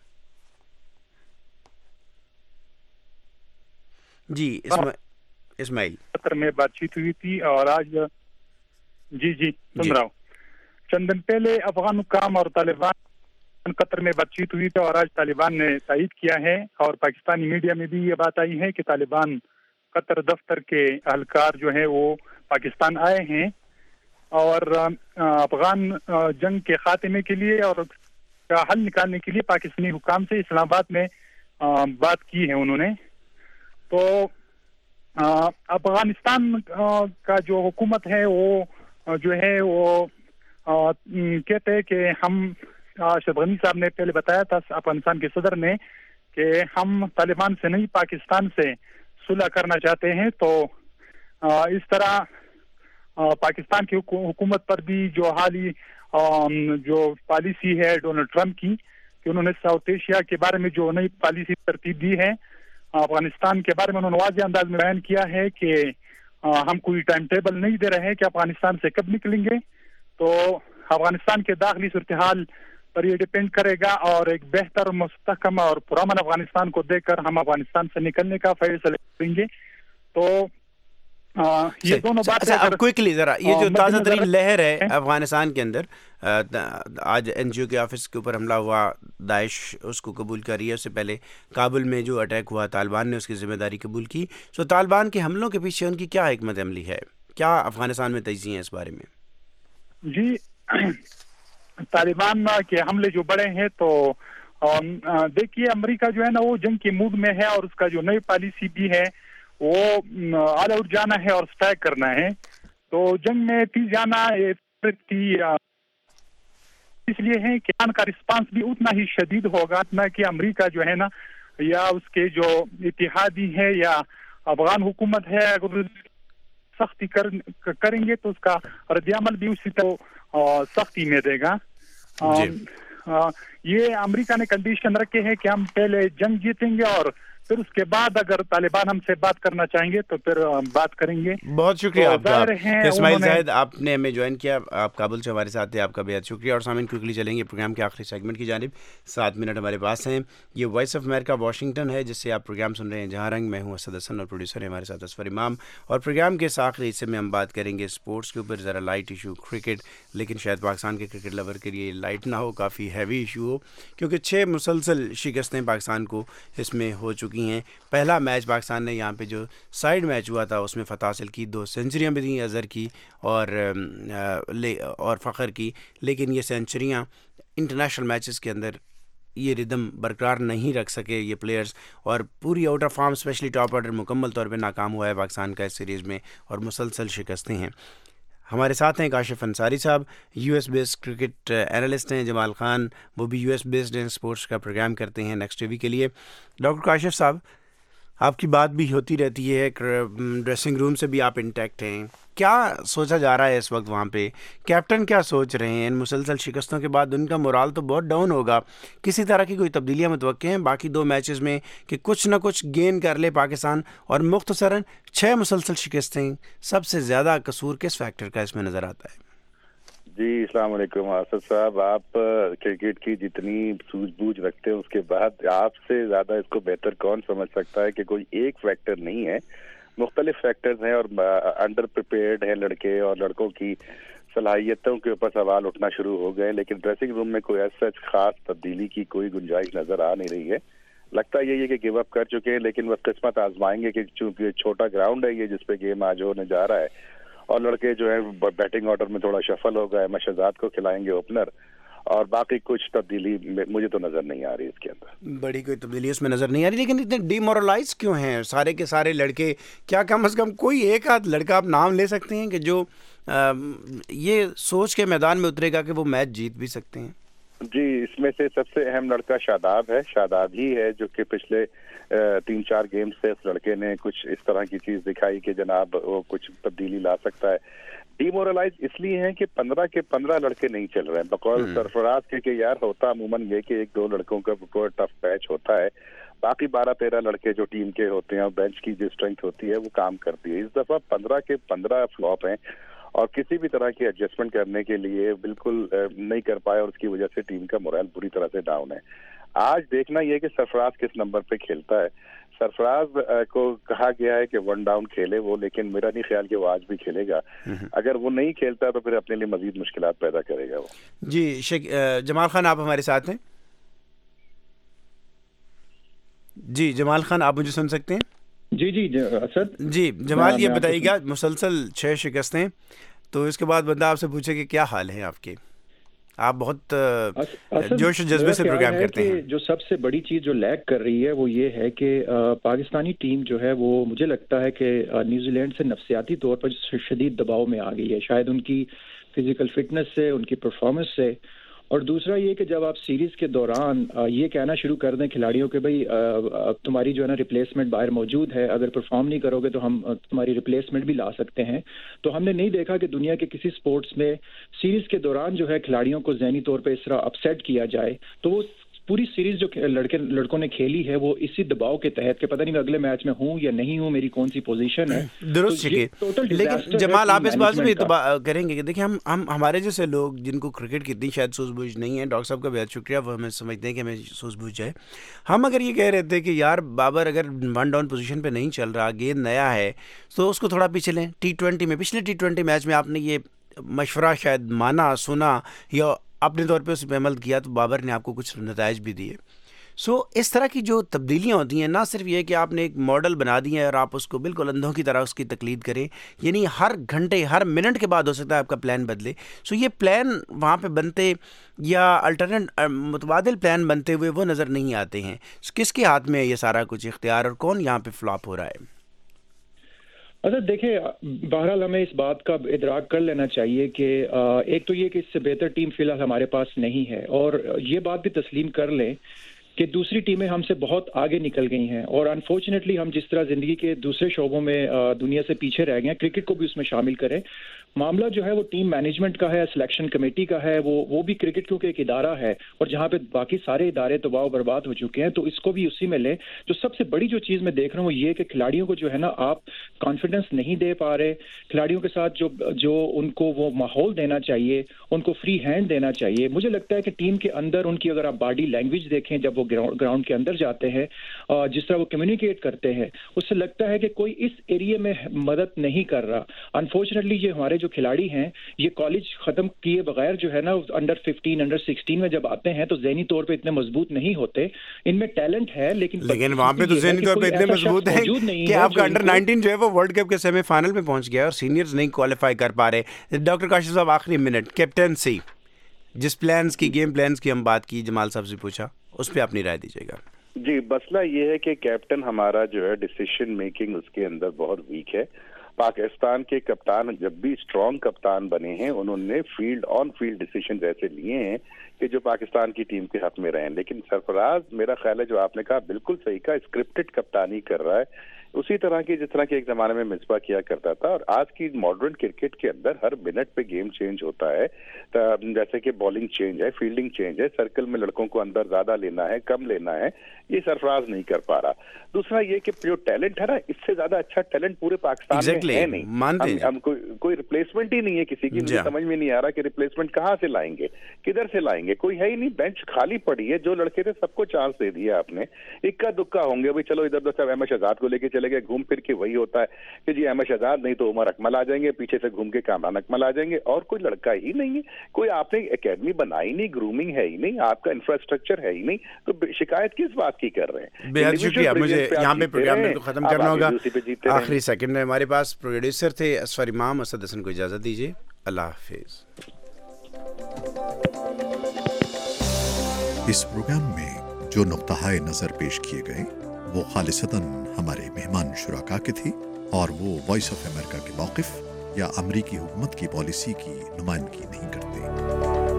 جی اسماعیل. قطر میں بات چیت ہوئی تھی اور آج جی جی سن رہا ہوں. چند دن پہلے افغان حکام اور طالبان قطر میں بات چیت ہوئی تھی اور آج طالبان نے تائید کیا ہے اور پاکستانی میڈیا میں بھی یہ بات آئی ہے کہ طالبان قطر دفتر کے اہلکار جو ہیں وہ پاکستان آئے ہیں اور افغان جنگ کے خاتمے کے لیے اور کا حل نکالنے کے لیے پاکستانی حکام سے اسلام آباد میں بات کی ہے انہوں نے. تو افغانستان کا جو حکومت ہے وہ جو ہے وہ کہتے ہیں کہ ہم اشرف غنی صاحب نے پہلے بتایا تھا افغانستان کے صدر نے کہ ہم طالبان سے نہیں پاکستان سے صلح کرنا چاہتے ہیں. تو اس طرح پاکستان کی حکومت پر بھی جو حالی جو پالیسی ہے ڈونلڈ ٹرمپ کی کہ انہوں نے ساؤتھ ایشیا کے بارے میں جو نئی پالیسی ترتیب دی ہے افغانستان کے بارے میں انہوں نے واضح انداز میں بیان کیا ہے کہ ہم کوئی ٹائم ٹیبل نہیں دے رہے کہ افغانستان سے کب نکلیں گے. تو افغانستان کے داخلی صورتحال پر یہ ڈپینڈ کرے گا اور ایک بہتر مستحکم اور پرامن افغانستان کو دیکھ کر ہم افغانستان سے نکلنے کا فیصلہ کریں گے. تو یہ دونوں باتیں اب کوئکلی ذرا یہ جو تازہ ترین لہر ہے افغانستان کے اندر، آج این جی او کے آفس کے اوپر حملہ ہوا، داعش اس کو قبول کر رہی ہے. اس سے پہلے کابل میں جو اٹیک ہوا طالبان نے اس کی ذمہ داری قبول کی. سو طالبان کے حملوں کے پیچھے ان کی کیا حکمت عملی ہے؟ کیا افغانستان میں تجزیے ہیں اس بارے میں؟ جی طالبان کے حملے جو بڑے ہیں تو دیکھیے امریکہ جو ہے نا وہ جنگ کے موڈ میں ہے اور اس کا جو نئی پالیسی بھی ہے وہ آل آؤٹ جانا ہے اور اسٹرائک کرنا ہے. تو جنگ میں تیز جانا اس لیے ہے کہ ان کا رسپانس بھی اتنا ہی شدید ہوگا اتنا کہ امریکہ جو ہے نا یا اس کے جو اتحادی ہے یا افغان حکومت ہے اگر سختی کر, کریں گے تو اس کا رد عمل بھی اسی طرح سختی میں دے گا. جی. آ, یہ امریکہ نے کنڈیشن رکھے ہیں کہ ہم پہلے جنگ جیتیں گے اور پھر اس کے بعد اگر طالبان ہم سے بات کرنا چاہیں گے تو پھر بات کریں گے. بہت شکریہ آپ کا اسماعیل زاہد، آپ نے ہمیں جوائن کیا، آپ کابل سے ہمارے ساتھ تھے، آپ کا بہت شکریہ. اور سامعین کوئکلی چلیں گے پروگرام کے آخری سیگمنٹ کی جانب. سات منٹ ہمارے پاس ہیں. یہ وائس آف امریکہ واشنگٹن ہے جس سے آپ پروگرام سن رہے ہیں جہاں رنگ. میں ہوں اسد حسن اور پروڈیوسر ہے ہمارے ساتھ اسفر امام. اور پروگرام کے آخری حصے میں ہم بات کریں گے اسپورٹس کے اوپر، ذرا لائٹ ایشو کرکٹ، لیکن شاید پاکستان کے کرکٹ لور کے لیے لائٹ نہ ہو، کافی ہیوی ایشو ہو، کیونکہ چھ مسلسل شکستیں پاکستان کو اس میں ہو چکی ہیں. پہلا میچ پاکستان نے یہاں پہ جو سائیڈ میچ ہوا تھا اس میں فتح حاصل کی، دو سینچریاں بھی تھیں اظہر کی اور اور فخر کی، لیکن یہ سینچریاں انٹرنیشنل میچز کے اندر یہ ردم برقرار نہیں رکھ سکے یہ پلیئرز، اور پوری out of form specially top order مکمل طور پہ ناکام ہوا ہے پاکستان کا اس سیریز میں اور مسلسل شکستیں ہیں. ہمارے ساتھ ہیں کاشف انصاری صاحب، U S based cricket analyst ہیں. جمال خان وہ بھی یو ایس بیسڈ ہیں، اسپورٹس کا پروگرام کرتے ہیں نیکسٹ ٹی وی کے لیے. ڈاکٹر کاشف صاحب، آپ کی بات بھی ہوتی رہتی ہے، ڈریسنگ روم سے بھی آپ انٹیکٹ ہیں. کیا سوچا جا رہا ہے اس وقت وہاں پہ؟ کیپٹن کیا سوچ رہے ہیں؟ ان مسلسل شکستوں کے بعد ان کا مورال تو بہت ڈاؤن ہوگا. کسی طرح کی کوئی تبدیلیاں متوقع ہیں باقی دو میچز میں کہ کچھ نہ کچھ گین کر لے پاکستان؟ اور مختصراً چھ مسلسل شکستیں، سب سے زیادہ قصور کس فیکٹر کا اس میں نظر آتا ہے؟ جی السلام علیکم آصف صاحب. آپ کرکٹ کی جتنی سوجھ بوجھ رکھتے ہیں اس کے بعد آپ سے زیادہ اس کو بہتر کون سمجھ سکتا ہے کہ کوئی ایک فیکٹر نہیں ہے، مختلف فیکٹرز ہیں اور انڈر پریپیئرڈ ہیں لڑکے، اور لڑکوں کی صلاحیتوں کے اوپر سوال اٹھنا شروع ہو گئے. لیکن ڈریسنگ روم میں کوئی ایسا خاص تبدیلی کی کوئی گنجائش نظر آ نہیں رہی ہے. لگتا یہی ہے کہ گیو اپ کر چکے ہیں، لیکن وہ قسمت آزمائیں گے کہ چونکہ چھوٹا گراؤنڈ ہے یہ جس پہ گیم آج ہونے جا رہا ہے، اور لڑکے جو ہے بیٹنگ آرڈر میں تھوڑا شفل ہو گئے، مشہزاد کو کھلائیں گے اوپنر، اور باقی کچھ تبدیلی مجھے تو نظر نہیں آ رہی اس کے اندر، بڑی کوئی تبدیلی اس میں نظر نہیں آ رہی. لیکن اتنے ڈی مورلائز کیوں ہیں سارے کے سارے لڑکے؟ کیا کم از کم کوئی ایک آدھ لڑکا آپ نام لے سکتے ہیں کہ جو یہ سوچ کے میدان میں اترے گا کہ وہ میچ جیت بھی سکتے ہیں؟ جی، اس میں سے سب سے اہم لڑکا شاداب ہے. شاداب ہی ہے جو کہ پچھلے تین چار گیم سے اس لڑکے نے کچھ اس طرح کی چیز دکھائی کہ جناب وہ کچھ تبدیلی لا سکتا ہے. ڈی مورلائز اس لیے ہیں کہ پندرہ کے پندرہ لڑکے نہیں چل رہے ہیں، بقول سرفراز کے کہ یار ہوتا عموماً یہ کہ ایک دو لڑکوں کا ٹف پیچ ہوتا ہے، باقی بارہ تیرہ لڑکے جو ٹیم کے ہوتے ہیں اور بینچ کی جو اسٹرینتھ ہوتی ہے وہ کام کرتی ہے. اس دفعہ پندرہ کے پندرہ فلاپ ہیں اور کسی بھی طرح کی ایڈجسٹمنٹ کرنے کے لیے بالکل نہیں کر پائے، اور اس کی وجہ سے ٹیم کا مورائل پوری طرح سے ڈاؤن ہے. آج دیکھنا یہ کہ سرفراز کس نمبر پہ کھیلتا ہے. سرفراز کو کہا گیا ہے کہ ون ڈاؤن کھیلے وہ، لیکن میرا نہیں خیال کہ وہ آج بھی کھیلے گا. اگر وہ نہیں کھیلتا تو پھر اپنے لیے مزید مشکلات پیدا کرے گا وہ. جی شیخ جمال خان، آپ ہمارے ساتھ ہیں؟ جی جمال خان، آپ مجھے سن سکتے ہیں؟ جی جی اسد جی جمال، یہ بتائیے گا مسلسل چھ شکستیں، تو اس کے بعد بندہ آپ سے پوچھے کہ کیا حال ہے آپ کے؟ آپ بہت جوش و جذبے سے پروگرام کرتے ہیں. جو سب سے بڑی چیز جو لیگ کر رہی ہے وہ یہ ہے کہ پاکستانی ٹیم جو ہے وہ مجھے لگتا ہے کہ نیوزی لینڈ سے نفسیاتی طور پر شدید دباؤ میں آ گئی ہے، شاید ان کی فزیکل فٹنس سے، ان کی پرفارمنس سے. اور دوسرا یہ کہ جب آپ سیریز کے دوران یہ کہنا شروع کر دیں کھلاڑیوں کے بھائی تمہاری جو ہے نا ریپلیسمنٹ باہر موجود ہے، اگر پرفارم نہیں کرو گے تو ہم تمہاری ریپلیسمنٹ بھی لا سکتے ہیں، تو ہم نے نہیں دیکھا کہ دنیا کے کسی سپورٹس میں سیریز کے دوران جو ہے کھلاڑیوں کو ذہنی طور پہ اس طرح اپسیٹ کیا جائے. تو وہ پوری سیریز جو لڑکے لڑکوں نے کھیلی ہے وہ اسی دباؤ کے تحت کہ پتہ نہیں میں اگلے میچ میں ہوں یا نہیں ہوں، میری کون سی پوزیشن ہے. درست. لیکن جمال آپ اس بات میں کریں گے کہ دیکھیں ہم ہم ہمارے جیسے لوگ جن کو کرکٹ کی اتنی شاید سوجھ بوجھ نہیں ہے، ڈاکٹر صاحب کا بہت شکریہ، وہ ہمیں سمجھتے ہیں کہ ہمیں سوجھ بوجھ ہے. ہم اگر یہ کہہ رہے تھے کہ یار بابر اگر ون ڈاؤن پوزیشن پہ نہیں چل رہا، گیند نیا ہے، تو اس کو تھوڑا پیچھے لیں. ٹی ٹوینٹی میں پچھلے ٹی ٹوینٹی میچ میں آپ نے یہ مشورہ شاید مانا، سنا یا اپنے طور پہ اس پہ عمل کیا، تو بابر نے آپ کو کچھ نتائج بھی دیے. سو so, اس طرح کی جو تبدیلیاں ہوتی ہیں، نہ صرف یہ کہ آپ نے ایک ماڈل بنا دی ہے اور آپ اس کو بالکل اندھوں کی طرح اس کی تقلید کریں، یعنی ہر گھنٹے ہر منٹ کے بعد ہو سکتا ہے آپ کا پلان بدلے. سو so, یہ پلان وہاں پہ بنتے یا الٹرنیٹ متبادل پلان بنتے ہوئے وہ نظر نہیں آتے ہیں. کس کے ہاتھ میں ہے یہ سارا کچھ اختیار اور کون یہاں پہ فلاپ ہو رہا ہے؟ اچھا دیکھیں، بہرحال ہمیں اس بات کا ادراک کر لینا چاہیے کہ ایک تو یہ کہ اس سے بہتر ٹیم فی الحال ہمارے پاس نہیں ہے، اور یہ بات بھی تسلیم کر لیں کہ دوسری ٹیمیں ہم سے بہت آگے نکل گئی ہیں، اور انفارچونیٹلی ہم جس طرح زندگی کے دوسرے شعبوں میں دنیا سے پیچھے رہ گئے ہیں، کرکٹ کو بھی اس میں شامل کریں. معاملہ جو ہے وہ ٹیم مینجمنٹ کا ہے، سلیکشن کمیٹی کا ہے، وہ وہ بھی کرکٹ کیونکہ ایک ادارہ ہے، اور جہاں پہ باقی سارے ادارے تباہ و برباد ہو چکے ہیں، تو اس کو بھی اسی میں لیں. جو سب سے بڑی جو چیز میں دیکھ رہا ہوں وہ یہ کہ کھلاڑیوں کو جو ہے نا آپ کانفیڈنس نہیں دے پا رہے. کھلاڑیوں کے ساتھ جو جو ان کو وہ ماحول دینا چاہیے، ان کو فری ہینڈ دینا چاہیے. مجھے لگتا ہے کہ ٹیم کے اندر ان کی اگر آپ باڈی لینگویج دیکھیں جب وہ گراؤنڈ کے اندر جاتے ہیں، جس طرح وہ کمیونیکیٹ کرتے ہیں، اس سے لگتا ہے کہ کوئی اس ایریے میں مدد نہیں کر رہا. انفارچونیٹلی یہ ہمارے جو کھلاڑی ہیں یہ کالج ختم کیے بغیر جو ہے نا انڈر ففٹین انڈر سکسٹین میں جب آتے ہیں تو ذہنی طور پہ اتنے مضبوط نہیں ہوتے. ان میں ٹیلنٹ ہے لیکن لیکن وہاں پہ تو ذہنی طور پہ اتنے مضبوط ہیں کہ آپ کا انڈر نائنٹین جو ہے وہ ورلڈ کپ کے سیمی فائنل میں پہنچ گیا اور سینئرز نہیں کوالیفائی کر پا رہے. ڈاکٹر کاشف صاحب آخری منٹ، کیپٹنسی، جس پلانز کی گیم پلانز کی ہم بات کی، جمال صاحب سے پوچھا، اس پہ اپنی رائے دیجیے گا. جی، مسئلہ یہ ہے کہ کیپٹن ہمارا جو ہے ڈیسیشن میکنگ اس کے اندر بہت ویک ہے. پاکستان کے کپتان جب بھی اسٹرانگ کپتان بنے ہیں انہوں نے فیلڈ آن فیلڈ ڈیسیشن ایسے لیے ہیں کہ جو پاکستان کی ٹیم کے حق میں رہے ہیں. لیکن سرفراز میرا خیال ہے جو آپ نے کہا بالکل صحیح کہا، اسکرپٹڈ کپتانی کر رہا ہے اسی طرح کی جس طرح کے ایک زمانے میں مصباح کیا کرتا تھا. اور آج کی ماڈرن کرکٹ کے اندر ہر منٹ پہ گیم چینج ہوتا ہے، جیسے کہ بالنگ چینج ہے، فیلڈنگ چینج ہے، سرکل میں لڑکوں کو اندر زیادہ لینا ہے، کم لینا ہے، یہ سرفراز نہیں کر پا رہا. دوسرا یہ کہ جو ٹیلنٹ ہے نا، اس سے زیادہ اچھا ٹیلنٹ پورے پاکستان exactly. میں ہے نہیں. ہم کوئی ریپلیسمنٹ ہی نہیں ہے کسی کی. مجھے سمجھ میں نہیں آ رہا کہ ریپلیسمنٹ کہاں سے لائیں گے، کدھر سے لائیں گے، کوئی ہے ہی نہیں. بینچ خالی پڑی ہے، جو لڑکے تھے سب کو چانس دے دیا آپ نے. اکا دکا ہوں گے بھائی چلو ادھر ادھر احمد شہزاد کو لے کے چلے گئے, گھوم پھر کے وہی ہوتا ہے کہ جی احمد شہزاد نہیں تو عمر اکمل آ جائیں گے, پیچھے سے گھوم کے کامران اکمل آ جائیں گے, اور کوئی لڑکا ہی نہیں ہے, کوئی آپ نے اکیڈمی بنائی نہیں, گرومنگ ہے ہی نہیں, آپ کا انفراسٹرکچر ہے ہی نہیں, تو شکایت کس بات کی کر رہے ہیں. بہت شکریہ. مجھے یہاں پہ پروگرام کو ختم کرنا ہوگا, آخری سیکنڈ میں ہمارے پاس پروڈیوسر تھے اسفر امام. اسد حسن کو اجازت دیجیے, اللہ حافظ. اس پروگرام میں جو نقطہ نظر پیش کیے گئے وہ خالصتاً ہمارے مہمان شرکا کے تھے, اور وہ وائس آف امریکہ کے موقف یا امریکی حکومت کی پالیسی کی نمائندگی نہیں کرتے.